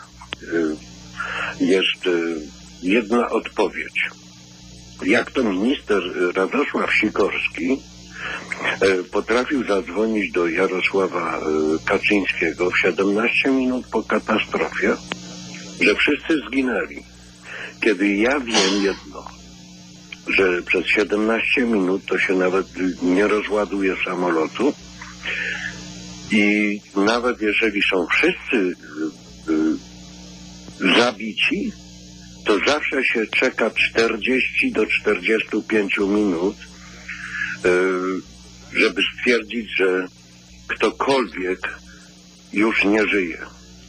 jest e, jedna odpowiedź. Jak to minister Radosław Sikorski e, potrafił zadzwonić do Jarosława e, Kaczyńskiego w siedemnaście minut po katastrofie, że wszyscy zginęli. Kiedy ja wiem jedno, że przez siedemnaście minut to się nawet nie rozładuje samolotu i nawet jeżeli są wszyscy y, y, zabici, to zawsze się czeka czterdzieści do czterdziestu pięciu minut, y, żeby stwierdzić, że ktokolwiek już nie żyje.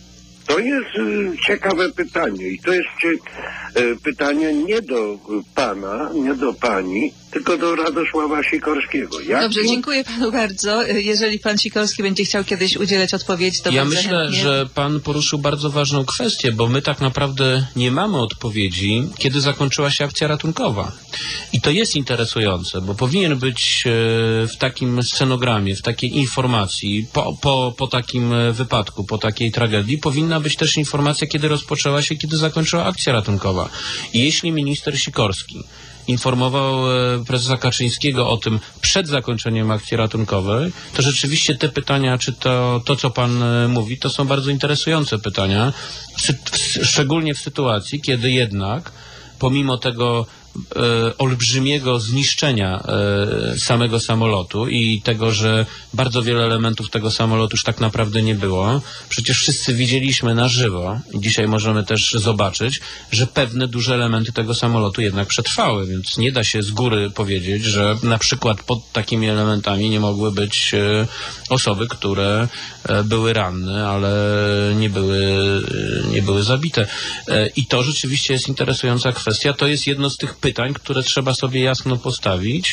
To jest y, ciekawe pytanie i to jest y, pytanie nie do pana, nie do pani, tylko do Radosława Sikorskiego. Jak Dobrze, dziękuję panu bardzo. Jeżeli pan Sikorski będzie chciał kiedyś udzieleć odpowiedzi, to Ja bardzo myślę, chętnie. że pan poruszył bardzo ważną kwestię, bo my tak naprawdę nie mamy odpowiedzi, kiedy zakończyła się akcja ratunkowa. I to jest interesujące, bo powinien być e, w takim scenogramie, w takiej informacji, po, po, po takim e, wypadku, po takiej tragedii, powinna być też informacja, kiedy rozpoczęła się, kiedy zakończyła akcja ratunkowa. I jeśli minister Sikorski informował e, prezesa Kaczyńskiego o tym przed zakończeniem akcji ratunkowej, to rzeczywiście te pytania, czy to, to co pan e, mówi, to są bardzo interesujące pytania, w, w, szczególnie w sytuacji, kiedy jednak pomimo tego e, olbrzymiego zniszczenia e, samego samolotu i tego, że bardzo wiele elementów tego samolotu już tak naprawdę nie było. Przecież wszyscy widzieliśmy na żywo i dzisiaj możemy też zobaczyć, że pewne duże elementy tego samolotu jednak przetrwały, więc nie da się z góry powiedzieć, że na przykład pod takimi elementami nie mogły być e, osoby, które e, były ranne, ale nie były, e, nie były zabite. E, I to rzeczywiście jest interesująca kwestia. To jest jedno z tych pytań, które trzeba sobie jasno postawić,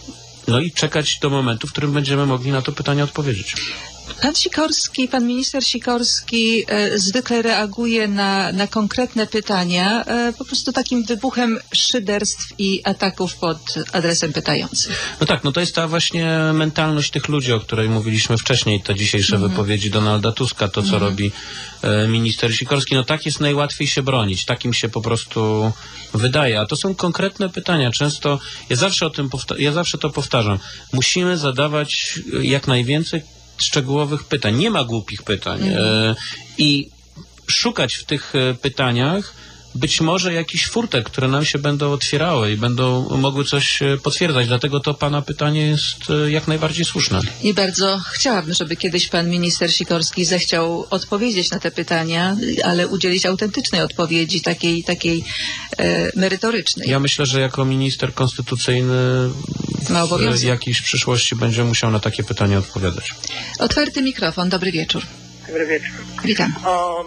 no i czekać do momentu, w którym będziemy mogli na to pytanie odpowiedzieć. Pan Sikorski, pan minister Sikorski e, zwykle reaguje na, na konkretne pytania e, po prostu takim wybuchem szyderstw i ataków pod adresem pytających. No tak, no to jest ta właśnie mentalność tych ludzi, o której mówiliśmy wcześniej, te dzisiejsze Mhm. wypowiedzi Donalda Tuska, to co robi e, minister Sikorski. No tak jest najłatwiej się bronić, takim się po prostu wydaje, a to są konkretne pytania. Często, ja zawsze o tym powta- ja zawsze to powtarzam, musimy zadawać jak najwięcej szczegółowych pytań. Nie ma głupich pytań. E, I szukać w tych e, pytaniach być może jakichś furtek, które nam się będą otwierały i będą mogły coś e, potwierdzać. Dlatego to pana pytanie jest e, jak najbardziej słuszne. I bardzo chciałabym, żeby kiedyś pan minister Sikorski zechciał odpowiedzieć na te pytania, ale udzielić autentycznej odpowiedzi, takiej, takiej e, merytorycznej. Ja myślę, że jako minister konstytucyjny Ma w obowiązek. jakiejś przyszłości będzie musiał na takie pytania odpowiadać. Otwarty mikrofon, dobry wieczór. Dobry wieczór. Witam. O,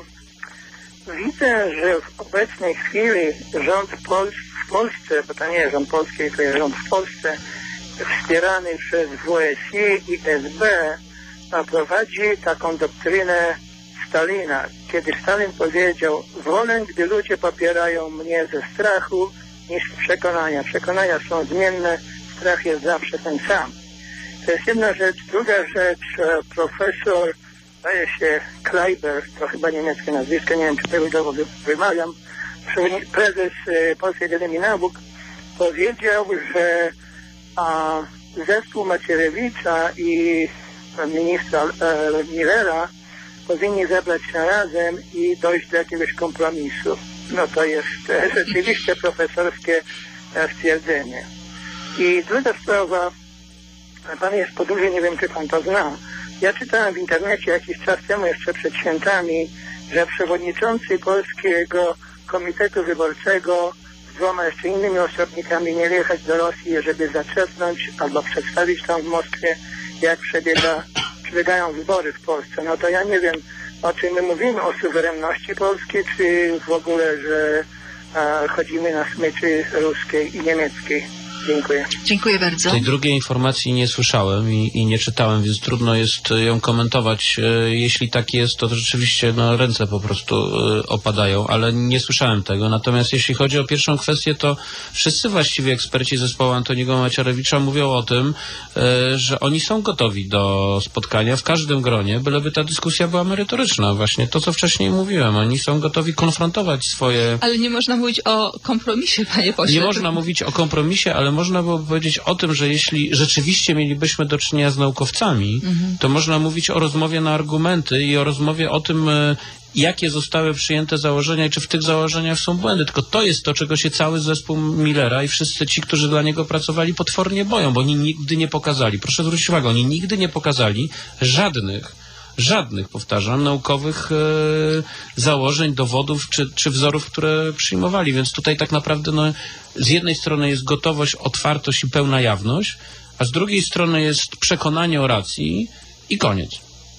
widzę, że w obecnej chwili rząd Pol w Polsce, bo to nie jest rząd polski, to jest rząd w Polsce, wspierany przez W S I i S B, a prowadzi taką doktrynę Stalina. Kiedy Stalin powiedział: wolę, gdy ludzie popierają mnie ze strachu, niż z przekonania. Przekonania są zmienne, strach jest zawsze ten sam. To jest jedna rzecz. Druga rzecz, profesor, zdaje się, Kleiber, to chyba niemieckie nazwisko, nie wiem, czy tego wymawiam, prezes Polskiej Akademii Nauk, powiedział, że a, zespół Macierewicza i ministra e, Millera powinni zebrać się razem i dojść do jakiegoś kompromisu. No to jest e, rzeczywiście profesorskie e, stwierdzenie. I druga sprawa, pan jest w podróży, nie wiem, czy pan to zna. Ja czytałem w internecie jakiś czas temu, jeszcze przed świętami, że przewodniczący Polskiego Komitetu Wyborczego z dwoma jeszcze innymi osobnikami mieli jechać do Rosji, żeby zaczerpnąć albo przedstawić tam w Moskwie, jak przebiega, przebiegają wybory w Polsce. No to ja nie wiem, o czym my mówimy, o suwerenności Polski, czy w ogóle, że a, chodzimy na smyczy ruskiej i niemieckiej. Dziękuję. Dziękuję bardzo. Tej drugiej informacji nie słyszałem i, i nie czytałem, więc trudno jest ją komentować. E, jeśli tak jest, to rzeczywiście no, ręce po prostu e, opadają, ale nie słyszałem tego. Natomiast jeśli chodzi o pierwszą kwestię, to wszyscy właściwie eksperci zespołu Antoniego Macierewicza mówią o tym, e, że oni są gotowi do spotkania w każdym gronie, byleby ta dyskusja była merytoryczna. Właśnie to, co wcześniej mówiłem. Oni są gotowi konfrontować swoje... Ale nie można mówić o kompromisie, panie pośle. Nie można mówić o kompromisie, ale można byłoby powiedzieć o tym, że jeśli rzeczywiście mielibyśmy do czynienia z naukowcami, mhm. to można mówić o rozmowie na argumenty i o rozmowie o tym, jakie zostały przyjęte założenia i czy w tych założeniach są błędy. Tylko to jest to, czego się cały zespół Millera i wszyscy ci, którzy dla niego pracowali, potwornie boją, bo oni nigdy nie pokazali, proszę zwrócić uwagę, oni nigdy nie pokazali żadnych Żadnych, powtarzam, naukowych e, założeń, dowodów czy, czy wzorów, które przyjmowali. Więc tutaj tak naprawdę no, z jednej strony jest gotowość, otwartość i pełna jawność, a z drugiej strony jest przekonanie o racji i koniec.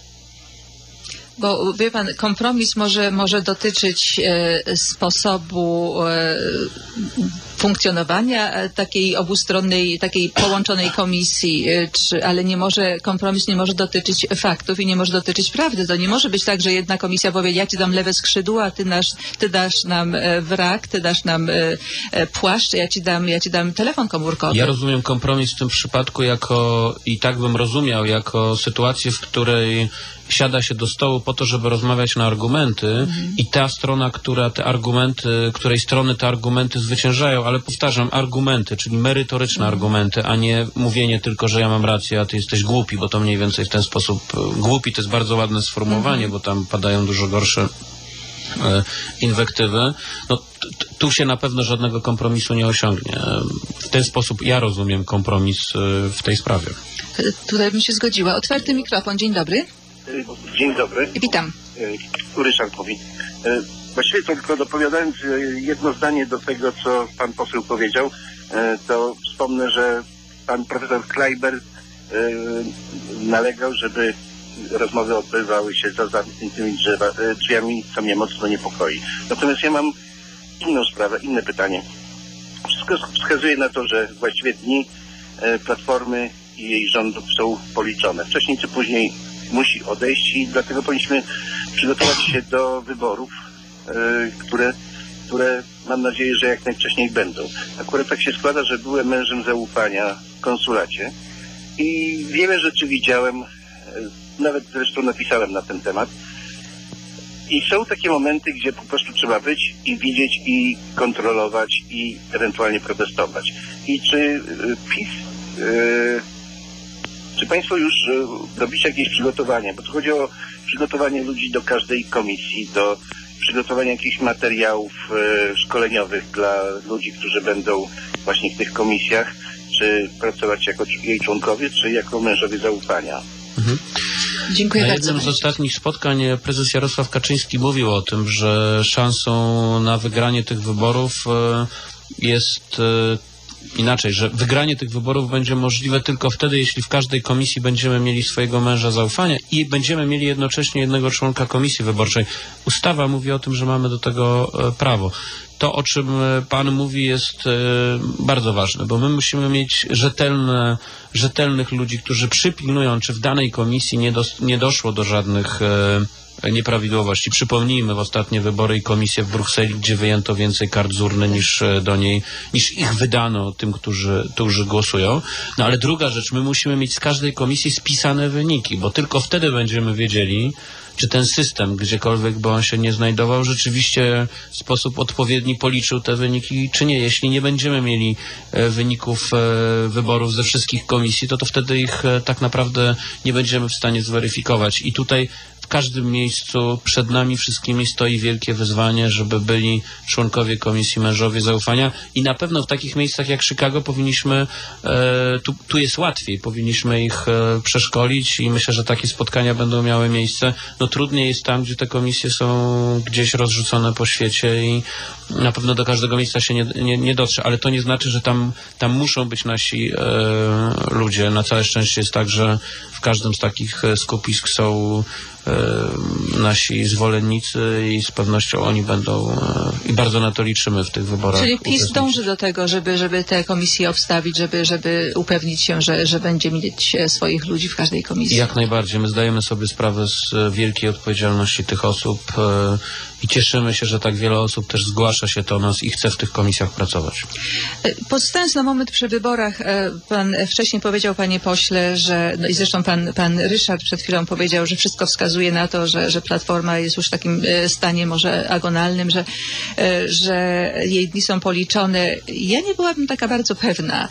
Bo wie pan, kompromis może, może dotyczyć e, sposobu e, funkcjonowania e, takiej obustronnej, takiej połączonej komisji, e, czy, ale nie może, kompromis nie może dotyczyć faktów i nie może dotyczyć prawdy. To nie może być tak, że jedna komisja powie: ja ci dam lewe skrzydło, a ty, nasz, ty dasz nam e, wrak, ty dasz nam e, e, płaszcz, ja ci dam, ja ci dam telefon komórkowy. Ja rozumiem kompromis w tym przypadku jako, i tak bym rozumiał, jako sytuację, w której siada się do stołu po to, żeby rozmawiać na argumenty mhm. i ta strona, która te argumenty, której strony te argumenty zwyciężają, ale powtarzam, argumenty, czyli merytoryczne mhm. argumenty, a nie mówienie tylko, że ja mam rację, a ty jesteś głupi, bo to mniej więcej w ten sposób, głupi to jest bardzo ładne sformułowanie, mhm. bo tam padają dużo gorsze e, inwektywy. No, t, t, tu się na pewno żadnego kompromisu nie osiągnie. W ten sposób ja rozumiem kompromis e, w tej sprawie. Tutaj bym się zgodziła. Otwarty mikrofon. Dzień dobry. Dzień dobry. Witam. Ryszard mówi. Właściwie to tylko dopowiadając jedno zdanie do tego, co pan poseł powiedział, to wspomnę, że pan profesor Kleiber nalegał, żeby rozmowy odbywały się za zamkniętymi drzwiami, co mnie mocno niepokoi. Natomiast ja mam inną sprawę, inne pytanie. Wszystko wskazuje na to, że właściwie dni Platformy i jej rządów są policzone. Wcześniej czy później musi odejść i dlatego powinniśmy przygotować się do wyborów, yy, które, które mam nadzieję, że jak najwcześniej będą. Akurat tak się składa, że byłem mężem zaufania w konsulacie i wiele rzeczy widziałem, yy, nawet zresztą napisałem na ten temat. I są takie momenty, gdzie po prostu trzeba być i widzieć i kontrolować i ewentualnie protestować. I czy yy, PiS... Yy, Czy państwo już y, robicie jakieś przygotowania? Bo tu chodzi o przygotowanie ludzi do każdej komisji, do przygotowanie jakichś materiałów e, szkoleniowych dla ludzi, którzy będą właśnie w tych komisjach, czy pracować jako jej członkowie, czy jako mężowie zaufania. Mhm. Dziękuję Na bardzo. jednym z ostatnich spotkań prezes Jarosław Kaczyński mówił o tym, że szansą na wygranie tych wyborów e, jest e, inaczej, że wygranie tych wyborów będzie możliwe tylko wtedy, jeśli w każdej komisji będziemy mieli swojego męża zaufania i będziemy mieli jednocześnie jednego członka komisji wyborczej. Ustawa mówi o tym, że mamy do tego e, prawo. To, o czym pan mówi, jest e, bardzo ważne, bo my musimy mieć rzetelne, rzetelnych ludzi, którzy przypilnują, czy w danej komisji nie, dos, nie doszło do żadnych e, nieprawidłowości. Przypomnijmy w ostatnie wybory i komisje w Brukseli, gdzie wyjęto więcej kart z urny niż do niej, niż ich wydano tym, którzy, którzy głosują. No ale druga rzecz, my musimy mieć z każdej komisji spisane wyniki, bo tylko wtedy będziemy wiedzieli, czy ten system, gdziekolwiek by on się nie znajdował, rzeczywiście w sposób odpowiedni policzył te wyniki, czy nie. Jeśli nie będziemy mieli e, wyników e, wyborów ze wszystkich komisji, to to wtedy ich e, tak naprawdę nie będziemy w stanie zweryfikować. I tutaj w każdym miejscu przed nami wszystkimi stoi wielkie wyzwanie, żeby byli członkowie Komisji Mężowie Zaufania i na pewno w takich miejscach jak Chicago powinniśmy, e, tu, tu jest łatwiej, powinniśmy ich e, przeszkolić i myślę, że takie spotkania będą miały miejsce. No trudniej jest tam, gdzie te komisje są gdzieś rozrzucone po świecie i na pewno do każdego miejsca się nie, nie, nie dotrze, ale to nie znaczy, że tam, tam muszą być nasi e, ludzie. Na całe szczęście jest tak, że w każdym z takich skupisk są nasi zwolennicy i z pewnością oni będą i bardzo na to liczymy w tych wyborach. Czyli PiS dąży do tego, żeby, żeby te komisje obstawić, żeby, żeby upewnić się, że, że będzie mieć swoich ludzi w każdej komisji. Jak najbardziej. My zdajemy sobie sprawę z wielkiej odpowiedzialności tych osób i cieszymy się, że tak wiele osób też zgłasza się do nas i chce w tych komisjach pracować. Pozostając na moment przy wyborach, pan wcześniej powiedział, panie pośle, że, no i zresztą pan, pan Ryszard przed chwilą powiedział, że wszystko wskazuje na to, że, że Platforma jest już w takim stanie może agonalnym, że, że jej dni są policzone. Ja nie byłabym taka bardzo pewna.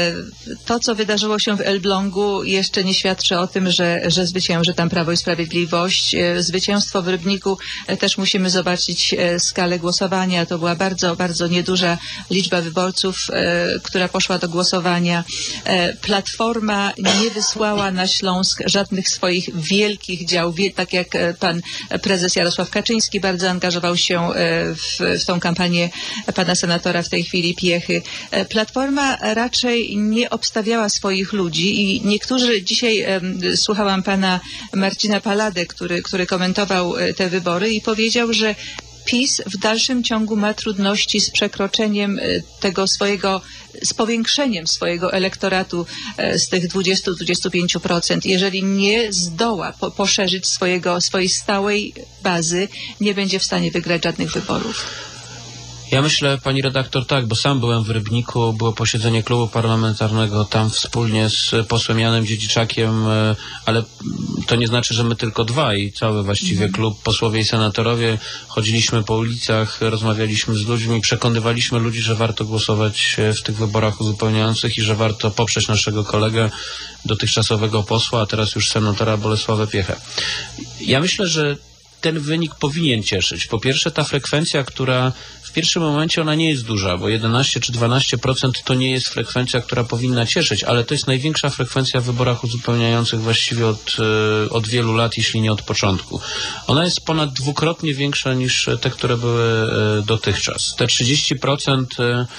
To, co wydarzyło się w Elblągu, jeszcze nie świadczy o tym, że, że zwycięży tam Prawo i Sprawiedliwość. Zwycięstwo w Rybniku też musimy zobaczyć skalę głosowania. To była bardzo, bardzo nieduża liczba wyborców, która poszła do głosowania. Platforma nie wysłała na Śląsk żadnych swoich wielkich dział, tak jak pan prezes Jarosław Kaczyński bardzo angażował się w, w tą kampanię pana senatora w tej chwili Piechy. Platforma raczej nie obstawiała swoich ludzi i niektórzy, dzisiaj um, słuchałam pana Marcina Paladę, który, który komentował te wybory i powiedział, że PiS w dalszym ciągu ma trudności z przekroczeniem tego swojego, z powiększeniem swojego elektoratu z tych dwudziestu do dwudziestu pięciu procent. Jeżeli nie zdoła po, poszerzyć swojego, swojej stałej bazy, nie będzie w stanie wygrać żadnych wyborów. Ja myślę, pani redaktor, tak, bo sam byłem w Rybniku, było posiedzenie klubu parlamentarnego tam wspólnie z posłem Janem Dziedziczakiem, ale to nie znaczy, że my tylko dwaj, cały właściwie klub, posłowie i senatorowie, chodziliśmy po ulicach, rozmawialiśmy z ludźmi, przekonywaliśmy ludzi, że warto głosować w tych wyborach uzupełniających i że warto poprzeć naszego kolegę, dotychczasowego posła, a teraz już senatora Bolesława Piechę. Ja myślę, że ten wynik powinien cieszyć. Po pierwsze, ta frekwencja, która w pierwszym momencie ona nie jest duża, bo jedenaście czy dwanaście procent to nie jest frekwencja, która powinna cieszyć, ale to jest największa frekwencja w wyborach uzupełniających właściwie od, od wielu lat, jeśli nie od początku. Ona jest ponad dwukrotnie większa niż te, które były dotychczas. Te trzydzieści procent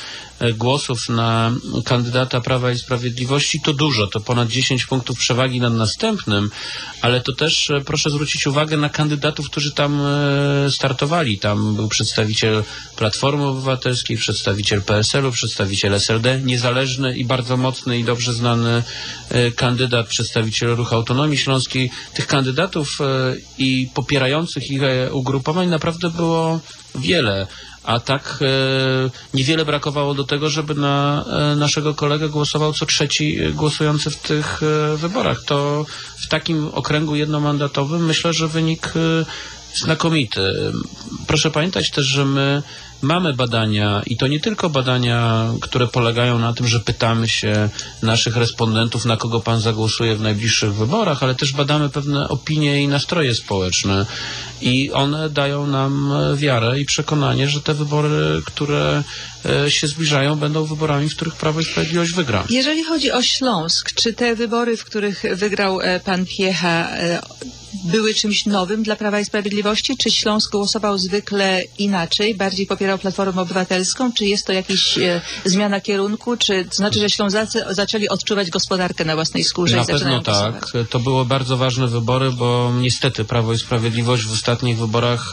głosów na kandydata Prawa i Sprawiedliwości to dużo, to ponad dziesięć punktów przewagi nad następnym, ale to też proszę zwrócić uwagę na kandydatów, którzy tam startowali. Tam był przedstawiciel Platformy Obywatelskiej, przedstawiciel P S L u, przedstawiciel S L D, niezależny i bardzo mocny i dobrze znany kandydat, przedstawiciel Ruchu Autonomii Śląskiej. Tych kandydatów i popierających ich ugrupowań naprawdę było wiele. A tak e, niewiele brakowało do tego, żeby na e, naszego kolegę głosował co trzeci głosujący w tych e, wyborach. To w takim okręgu jednomandatowym myślę, że wynik e, znakomity. Proszę pamiętać też, że my mamy badania i to nie tylko badania, które polegają na tym, że pytamy się naszych respondentów, na kogo pan zagłosuje w najbliższych wyborach, ale też badamy pewne opinie i nastroje społeczne i one dają nam wiarę i przekonanie, że te wybory, które się zbliżają, będą wyborami, w których Prawo i Sprawiedliwość wygra. Jeżeli chodzi o Śląsk, czy te wybory, w których wygrał e, pan Piecha, e, były czymś nowym dla Prawa i Sprawiedliwości? Czy Śląsk głosował zwykle inaczej, bardziej popierał Platformę Obywatelską? Czy jest to jakaś e, zmiana kierunku? Czy to znaczy, że Ślązacy zaczęli odczuwać gospodarkę na własnej skórze Na i zaczynają pewno tak. głosować? To były bardzo ważne wybory, bo niestety Prawo i Sprawiedliwość w ostatnich wyborach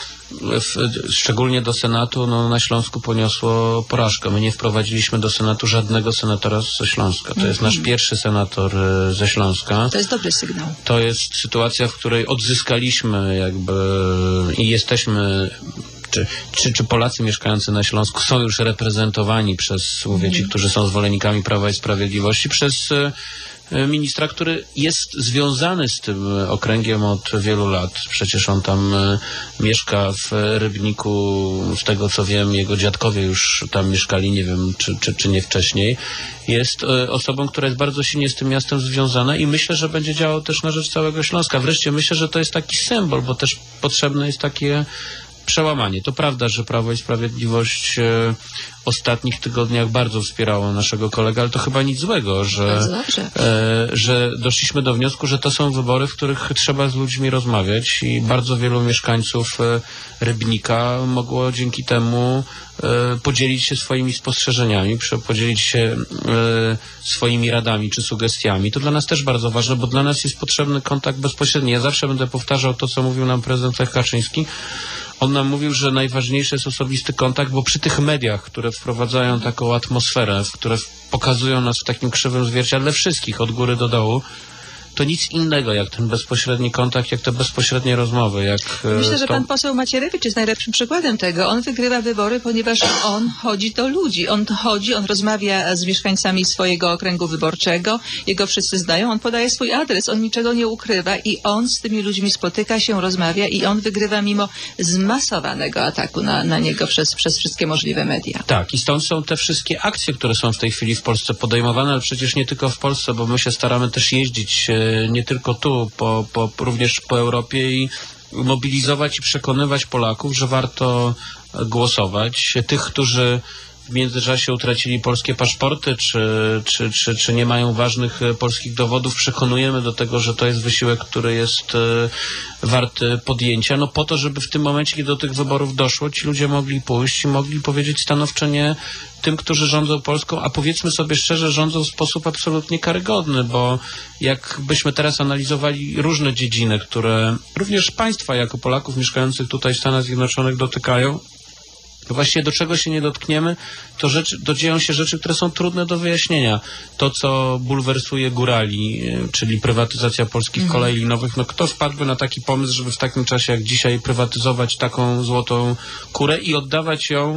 W, szczególnie do Senatu, no, na Śląsku poniosło porażkę. My nie wprowadziliśmy do Senatu żadnego senatora ze Śląska. To jest nasz pierwszy senator e, ze Śląska. To jest dobry sygnał. To jest sytuacja, w której odzyskaliśmy jakby i jesteśmy, czy, czy, czy Polacy mieszkający na Śląsku są już reprezentowani przez, mówię ci, którzy są zwolennikami Prawa i Sprawiedliwości, przez e, ministra, który jest związany z tym okręgiem od wielu lat. Przecież on tam e, mieszka w Rybniku, z tego co wiem, jego dziadkowie już tam mieszkali, nie wiem, czy, czy, czy nie wcześniej. Jest e, osobą, która jest bardzo silnie z tym miastem związana i myślę, że będzie działał też na rzecz całego Śląska. Wreszcie myślę, że to jest taki symbol, bo też potrzebne jest takie przełamanie. To prawda, że Prawo i Sprawiedliwość e, w ostatnich tygodniach bardzo wspierało naszego kolegę, ale to chyba nic złego, że, e, że doszliśmy do wniosku, że to są wybory, w których trzeba z ludźmi rozmawiać i bardzo wielu mieszkańców e, Rybnika mogło dzięki temu e, podzielić się swoimi spostrzeżeniami, podzielić się e, swoimi radami czy sugestiami. To dla nas też bardzo ważne, bo dla nas jest potrzebny kontakt bezpośredni. Ja zawsze będę powtarzał to, co mówił nam prezydent Lech Kaczyński. On nam mówił, że najważniejszy jest osobisty kontakt, bo przy tych mediach, które wprowadzają taką atmosferę, które pokazują nas w takim krzywym zwierciadle wszystkich, od góry do dołu, to nic innego jak ten bezpośredni kontakt, jak te bezpośrednie rozmowy. Jak Myślę, że to... pan poseł Macierewicz jest najlepszym przykładem tego. On wygrywa wybory, ponieważ on chodzi do ludzi. On chodzi, on rozmawia z mieszkańcami swojego okręgu wyborczego. Jego wszyscy znają. On podaje swój adres. On niczego nie ukrywa i on z tymi ludźmi spotyka się, rozmawia i on wygrywa mimo zmasowanego ataku na, na niego przez, przez wszystkie możliwe media. Tak, i stąd są te wszystkie akcje, które są w tej chwili w Polsce podejmowane, ale przecież nie tylko w Polsce, bo my się staramy też jeździć nie tylko tu, po, po, również po Europie i mobilizować i przekonywać Polaków, że warto głosować. Tych, którzy w międzyczasie utracili polskie paszporty, czy, czy, czy, czy nie mają ważnych polskich dowodów, przekonujemy do tego, że to jest wysiłek, który jest warty podjęcia, no po to, żeby w tym momencie, kiedy do tych wyborów doszło, ci ludzie mogli pójść i mogli powiedzieć stanowczo nie tym, którzy rządzą Polską, a powiedzmy sobie szczerze, rządzą w sposób absolutnie karygodny, bo jakbyśmy teraz analizowali różne dziedziny, które również państwa jako Polaków mieszkających tutaj w Stanach Zjednoczonych dotykają, to właściwie do czego się nie dotkniemy, to, rzeczy, to dzieją się rzeczy, które są trudne do wyjaśnienia. To, co bulwersuje górali, czyli prywatyzacja polskich mhm. kolei linowych, no kto wpadłby na taki pomysł, żeby w takim czasie jak dzisiaj prywatyzować taką złotą kurę i oddawać ją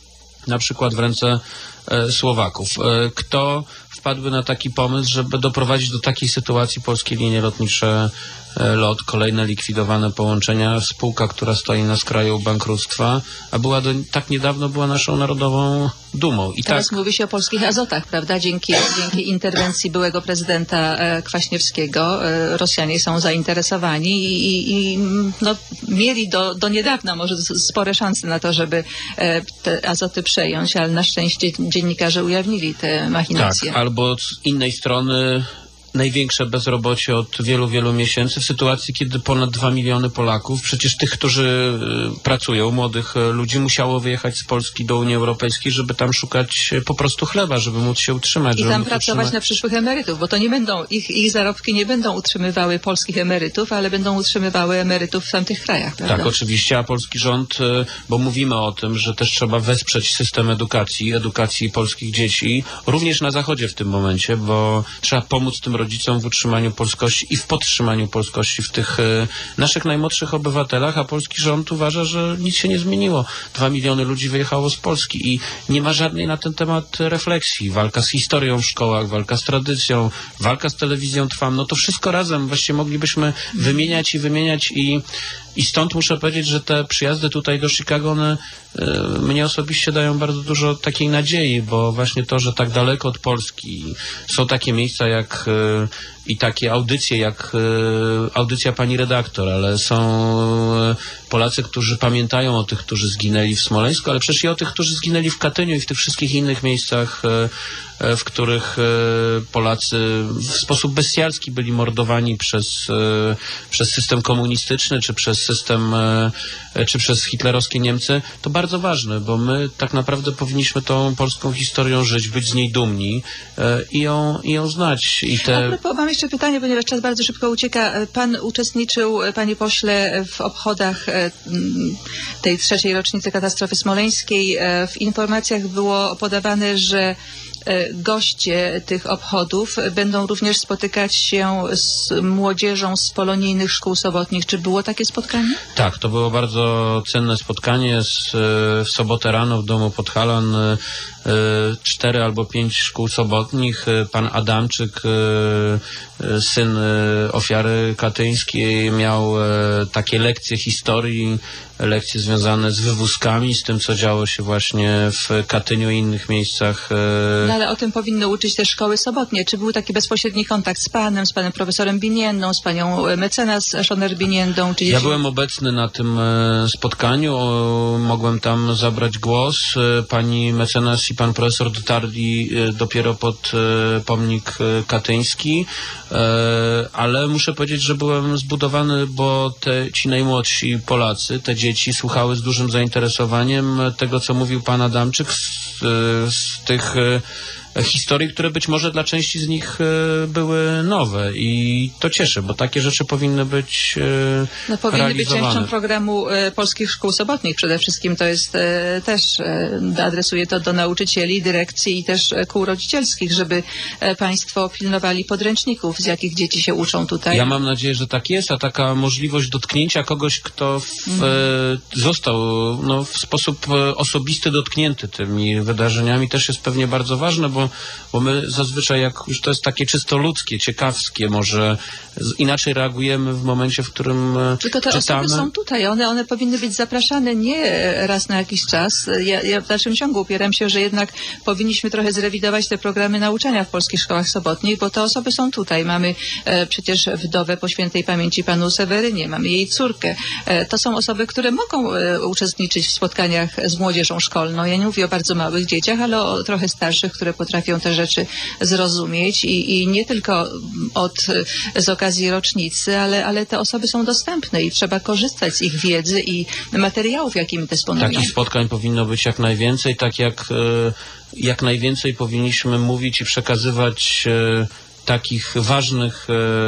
na przykład w ręce e, Słowaków. E, kto wpadłby na taki pomysł, żeby doprowadzić do takiej sytuacji polskie linie lotnicze e, LOT, kolejne likwidowane połączenia, spółka, która stoi na skraju bankructwa, a była do, tak niedawno była naszą narodową dumą. I Teraz tak... mówi się o polskich Azotach, prawda? Dzięki, dzięki interwencji byłego prezydenta e, Kwaśniewskiego e, Rosjanie są zainteresowani i, i, i no, mieli do, do niedawna może spore szanse na to, żeby e, te Azoty przejąć, ale na szczęście dziennikarze ujawnili te machinacje. Tak, albo z innej strony największe bezrobocie od wielu, wielu miesięcy w sytuacji, kiedy ponad dwa miliony Polaków, przecież tych, którzy pracują, młodych ludzi, musiało wyjechać z Polski do Unii Europejskiej, żeby tam szukać po prostu chleba, żeby móc się utrzymać. I tam móc pracować utrzymać... na przyszłych emerytów, bo to nie będą, ich, ich zarobki nie będą utrzymywały polskich emerytów, ale będą utrzymywały emerytów w tamtych krajach, prawda? Tak, oczywiście, a polski rząd, bo mówimy o tym, że też trzeba wesprzeć system edukacji, edukacji polskich dzieci, również na Zachodzie w tym momencie, bo trzeba pomóc tym rodzicom w utrzymaniu polskości i w podtrzymaniu polskości w tych e, naszych najmłodszych obywatelach, a polski rząd uważa, że nic się nie zmieniło. Dwa miliony ludzi wyjechało z Polski i nie ma żadnej na ten temat refleksji. Walka z historią w szkołach, walka z tradycją, walka z telewizją trwa. No to wszystko razem właściwie moglibyśmy wymieniać i wymieniać i I stąd muszę powiedzieć, że te przyjazdy tutaj do Chicago, one y, mnie osobiście dają bardzo dużo takiej nadziei, bo właśnie to, że tak daleko od Polski są takie miejsca jak y, i takie audycje jak y, audycja pani redaktor, ale są y, Polacy, którzy pamiętają o tych, którzy zginęli w Smoleńsku, ale przecież i o tych, którzy zginęli w Katyniu i w tych wszystkich innych miejscach, y, y, w których y, Polacy w sposób bestialski byli mordowani przez, y, przez system komunistyczny, czy przez system, y, czy przez hitlerowskie Niemcy. To bardzo ważne, bo my tak naprawdę powinniśmy tą polską historią żyć, być z niej dumni y, i ją, i ją znać. I te... A propos, mam jeszcze pytanie, ponieważ czas bardzo szybko ucieka. Pan uczestniczył, panie pośle, w obchodach tej trzeciej rocznicy katastrofy smoleńskiej. W informacjach było podawane, że goście tych obchodów będą również spotykać się z młodzieżą z polonijnych szkół sobotnich. Czy było takie spotkanie? Tak, to było bardzo cenne spotkanie. Z, w sobotę rano w domu Podhalan cztery albo pięć szkół sobotnich. Pan Adamczyk, syn ofiary katyńskiej, miał takie lekcje historii, lekcje związane z wywózkami, z tym, co działo się właśnie w Katyniu i innych miejscach. No ale o tym powinny uczyć te szkoły sobotnie. Czy był taki bezpośredni kontakt z panem, z panem profesorem Biniendą, z panią mecenas Schoner-Biniendą? Czy ja dzieci... byłem obecny na tym spotkaniu, mogłem tam zabrać głos. Pani mecenas i pan profesor dotarli dopiero pod pomnik katyński, ale muszę powiedzieć, że byłem zbudowany, bo te, ci najmłodsi Polacy, te dzieci słuchały z dużym zainteresowaniem tego, co mówił pan Adamczyk, z, z tych historii, które być może dla części z nich były nowe i to cieszy, bo takie rzeczy powinny być no, powinny realizowane. być częścią programu e, polskich szkół sobotnich. Przede wszystkim to jest e, też, e, adresuje to do nauczycieli, dyrekcji i też e, kół rodzicielskich, żeby e, państwo pilnowali podręczników, z jakich dzieci się uczą tutaj. Ja mam nadzieję, że tak jest, a taka możliwość dotknięcia kogoś, kto w, mhm. e, został no, w sposób osobisty dotknięty tymi wydarzeniami też jest pewnie bardzo ważne, bo bo my zazwyczaj, jak już to jest takie czysto ludzkie, ciekawskie, może inaczej reagujemy w momencie, w którym Tylko te czytamy. osoby są tutaj, one, one powinny być zapraszane nie raz na jakiś czas. Ja, ja w dalszym ciągu upieram się, że jednak powinniśmy trochę zrewidować te programy nauczania w polskich szkołach sobotnich, bo te osoby są tutaj. Mamy e, przecież wdowę po świętej pamięci panu Sewerynie, mamy jej córkę. E, to są osoby, które mogą e, uczestniczyć w spotkaniach z młodzieżą szkolną. Ja nie mówię o bardzo małych dzieciach, ale o trochę starszych, które potrafią te rzeczy zrozumieć i, i nie tylko od, z okazji rocznicy, ale, ale te osoby są dostępne i trzeba korzystać z ich wiedzy i materiałów, jakimi dysponują. Takich spotkań powinno być jak najwięcej, tak jak, jak najwięcej powinniśmy mówić i przekazywać takich ważnych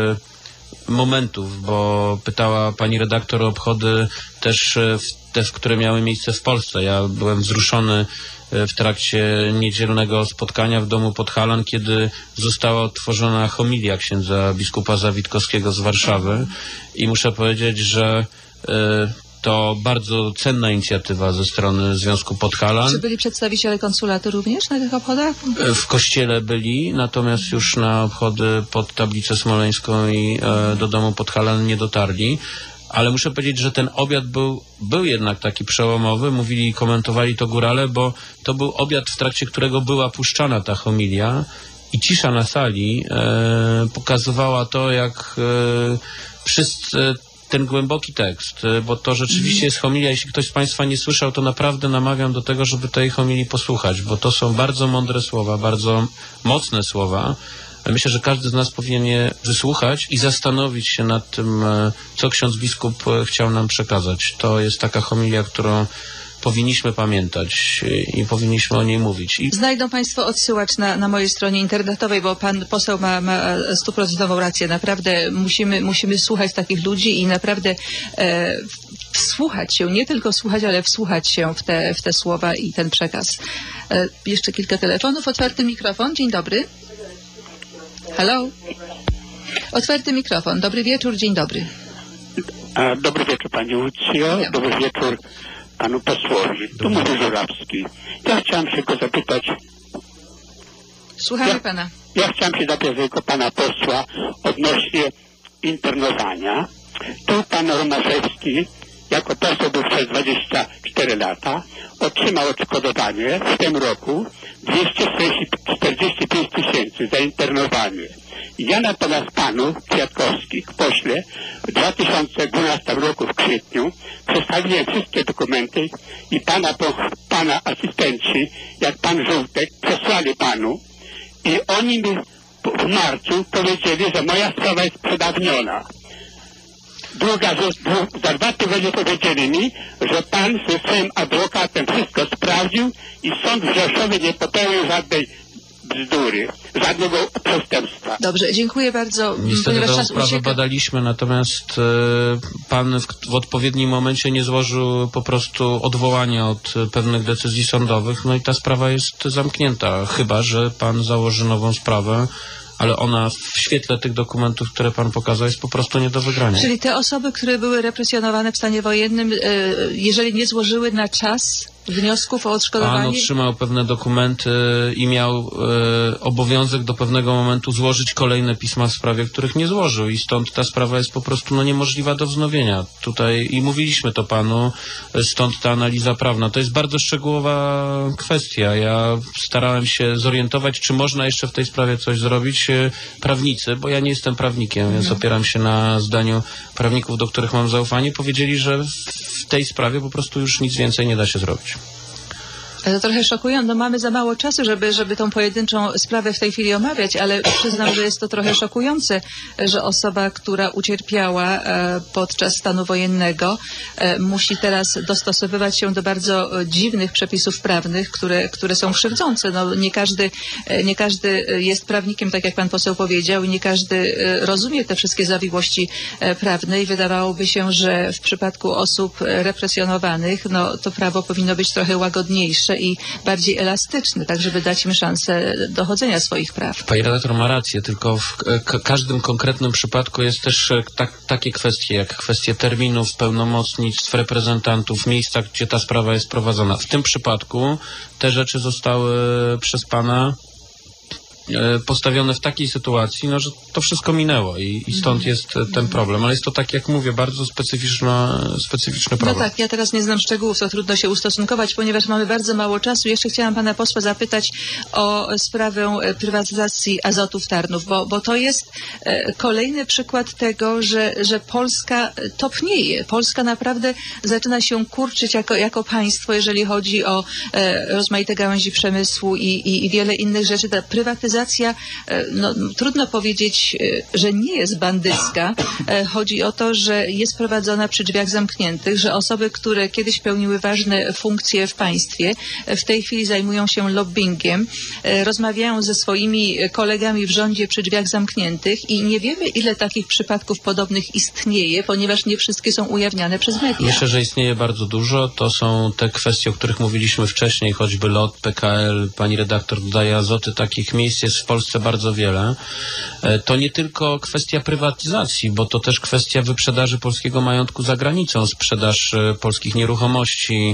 momentów, bo pytała pani redaktor o obchody też w te, które miały miejsce w Polsce. Ja byłem wzruszony w trakcie niedzielnego spotkania w domu Podhalan, kiedy została otworzona homilia księdza biskupa Zawitkowskiego z Warszawy i muszę powiedzieć, że y, to bardzo cenna inicjatywa ze strony Związku Podhalan. Czy byli przedstawiciele konsulatu również na tych obchodach? W kościele byli, natomiast już na obchody pod tablicę smoleńską i e, do domu Podhalan nie dotarli. Ale muszę powiedzieć, że ten obiad był, był jednak taki przełomowy, mówili i komentowali to górale, bo to był obiad, w trakcie którego była puszczana ta homilia i cisza na sali e, pokazywała to, jak e, wszyscy, ten głęboki tekst, bo to rzeczywiście jest homilia. Jeśli ktoś z Państwa nie słyszał, to naprawdę namawiam do tego, żeby tej homilii posłuchać, bo to są bardzo mądre słowa, bardzo mocne słowa. Myślę, że każdy z nas powinien je wysłuchać i zastanowić się nad tym, co ksiądz biskup chciał nam przekazać. To jest taka homilia, którą powinniśmy pamiętać i powinniśmy o niej mówić. I... Znajdą Państwo odsyłacz na, na mojej stronie internetowej, bo pan poseł ma, ma stuprocentową rację. Naprawdę musimy, musimy słuchać takich ludzi i naprawdę e, wsłuchać się, nie tylko słuchać, ale wsłuchać się w te, w te słowa i ten przekaz. E, jeszcze kilka telefonów. Otwarty mikrofon. Dzień dobry. Halo? Otwarty mikrofon. Dobry wieczór, dzień dobry. A, dobry wieczór Pani Łucjo, dobry wieczór Panu posłowi. Tu mówi Żurawski. Ja chciałem się go zapytać. Słuchamy ja, Pana. Ja chciałem się zapytać tylko Pana posła odnośnie internowania. Tu Pan Romaszewski jako poseł był przez dwadzieścia cztery lata, otrzymał odszkodowanie w tym roku dwieście czterdzieści pięć tysięcy za internowanie. Ja natomiast panu Kwiatkowski, pośle, w dwa tysiące dwunastym roku w kwietniu przedstawiłem wszystkie dokumenty i pana, pana asystenci, jak pan Żółtek, przesłali panu i oni mi w marcu powiedzieli, że moja sprawa jest przedawniona. Druga rzecz, za dwa tygodnie powiedzieli mi, że pan ze swoim adwokatem wszystko sprawdził i sąd w Rzeszowie nie popełnił żadnej bzdury, żadnego przestępstwa. Dobrze, dziękuję bardzo. Niestety tę czas sprawę ucieka. badaliśmy, natomiast e, pan w, w odpowiednim momencie nie złożył po prostu odwołania od e, pewnych decyzji sądowych, no i ta sprawa jest zamknięta, chyba że pan założy nową sprawę, ale ona w świetle tych dokumentów, które pan pokazał, jest po prostu nie do wygrania. Czyli te osoby, które były represjonowane w stanie wojennym, e, jeżeli nie złożyły na czas wniosków o Pan odszkodowanie? otrzymał pewne dokumenty i miał e, obowiązek do pewnego momentu złożyć kolejne pisma w sprawie, których nie złożył i stąd ta sprawa jest po prostu no, niemożliwa do wznowienia. Tutaj i mówiliśmy to panu, stąd ta analiza prawna. To jest bardzo szczegółowa kwestia. Ja starałem się zorientować, czy można jeszcze w tej sprawie coś zrobić. E, prawnicy, bo ja nie jestem prawnikiem, więc opieram się na zdaniu prawników, do których mam zaufanie, powiedzieli, że w, w tej sprawie po prostu już nic więcej nie da się zrobić. To trochę szokujące. No mamy za mało czasu, żeby, żeby tą pojedynczą sprawę w tej chwili omawiać, ale przyznam, że jest to trochę szokujące, że osoba, która ucierpiała e, podczas stanu wojennego, e, musi teraz dostosowywać się do bardzo dziwnych przepisów prawnych, które, które są krzywdzące. No, nie każdy, e, nie każdy jest prawnikiem, tak jak pan poseł powiedział, i nie każdy e, rozumie te wszystkie zawiłości e, prawne i wydawałoby się, że w przypadku osób represjonowanych, no, to prawo powinno być trochę łagodniejsze i bardziej elastyczny, tak żeby dać im szansę dochodzenia swoich praw. Pani redaktor ma rację, tylko w k- każdym konkretnym przypadku jest też tak, takie kwestie, jak kwestie terminów, pełnomocnictw, reprezentantów, miejsca, gdzie ta sprawa jest prowadzona. W tym przypadku te rzeczy zostały przez pana postawione w takiej sytuacji, no, że to wszystko minęło i, i stąd jest ten problem. Ale jest to, tak jak mówię, bardzo specyficzna, specyficzny problem. No tak, ja teraz nie znam szczegółów, to trudno się ustosunkować, ponieważ mamy bardzo mało czasu. Jeszcze chciałam pana posła zapytać o sprawę prywatyzacji Azotów Tarnów, bo, bo to jest kolejny przykład tego, że, że Polska topnieje. Polska naprawdę zaczyna się kurczyć jako, jako państwo, jeżeli chodzi o rozmaite gałęzi przemysłu i, i, i wiele innych rzeczy. Ta prywatyzacja No, trudno powiedzieć, że nie jest bandycka. Chodzi o to, że jest prowadzona przy drzwiach zamkniętych, że osoby, które kiedyś pełniły ważne funkcje w państwie, w tej chwili zajmują się lobbingiem, rozmawiają ze swoimi kolegami w rządzie przy drzwiach zamkniętych i nie wiemy, ile takich przypadków podobnych istnieje, ponieważ nie wszystkie są ujawniane przez media. Myślę, że istnieje bardzo dużo. To są te kwestie, o których mówiliśmy wcześniej, choćby L O T, P K L, pani redaktor dodaje Azoty, takich miejsc jest w Polsce bardzo wiele. To nie tylko kwestia prywatyzacji, bo to też kwestia wyprzedaży polskiego majątku za granicą, sprzedaż polskich nieruchomości,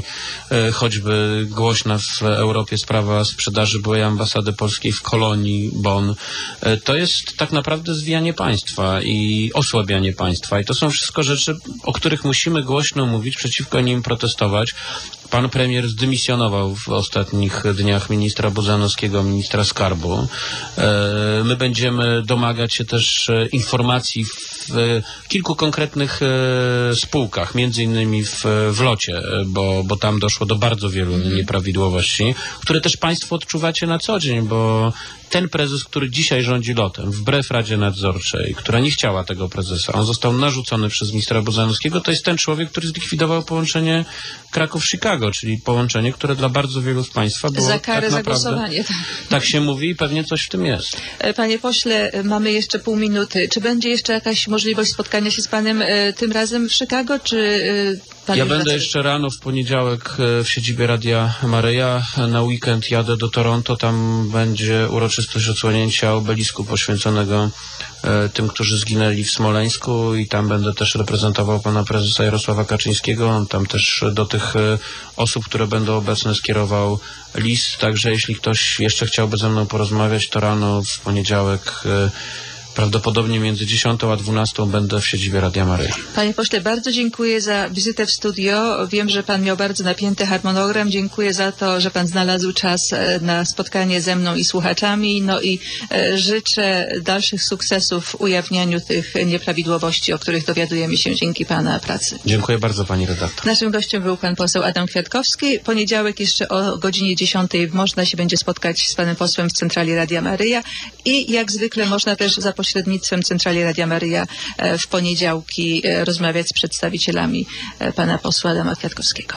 choćby głośna w Europie sprawa sprzedaży byłej ambasady polskiej w Kolonii, Bonn. To jest tak naprawdę zwijanie państwa i osłabianie państwa i to są wszystko rzeczy, o których musimy głośno mówić, przeciwko nim protestować. Pan premier zdymisjonował w ostatnich dniach ministra Budzanowskiego, ministra skarbu. My będziemy domagać się też informacji w kilku konkretnych spółkach, między innymi w, w locie, bo, bo tam doszło do bardzo wielu nieprawidłowości, które też państwo odczuwacie na co dzień, bo ten prezes, który dzisiaj rządzi lotem, wbrew Radzie Nadzorczej, która nie chciała tego prezesa, on został narzucony przez ministra Budzanowskiego, to jest ten człowiek, który zlikwidował połączenie Kraków-Chicago, czyli połączenie, które dla bardzo wielu z państwa było za karę, tak za naprawdę, głosowanie. Tak. tak się mówi i pewnie coś w tym jest. Panie pośle, mamy jeszcze pół minuty. Czy będzie jeszcze jakaś możliwość spotkania się z panem e, tym razem w Chicago, czy e, pan Ja już będę wraca? jeszcze rano w poniedziałek w siedzibie Radia Maryja. Na weekend jadę do Toronto. Tam będzie uroczystość odsłonięcia obelisku poświęconego e, tym, którzy zginęli w Smoleńsku i tam będę też reprezentował pana prezesa Jarosława Kaczyńskiego. On tam też do tych e, osób, które będą obecne, skierował list. Także jeśli ktoś jeszcze chciałby ze mną porozmawiać, to rano w poniedziałek e, prawdopodobnie między dziesiątą a dwunastą będę w siedzibie Radia Maryja. Panie pośle, bardzo dziękuję za wizytę w studio. Wiem, że pan miał bardzo napięty harmonogram. Dziękuję za to, że pan znalazł czas e, na spotkanie ze mną i słuchaczami. No i e, życzę dalszych sukcesów w ujawnianiu tych nieprawidłowości, o których dowiadujemy się dzięki pana pracy. Dziękuję bardzo, pani redaktor. Naszym gościem był pan poseł Adam Kwiatkowski. Poniedziałek jeszcze o godzinie dziesiątej można się będzie spotkać z panem posłem w Centrali Radia Maryja i jak zwykle można też za pośrednictwem Centrali Radia Maryja e, w poniedziałki e, rozmawiać z przedstawicielami e, pana posła Adama Kwiatkowskiego.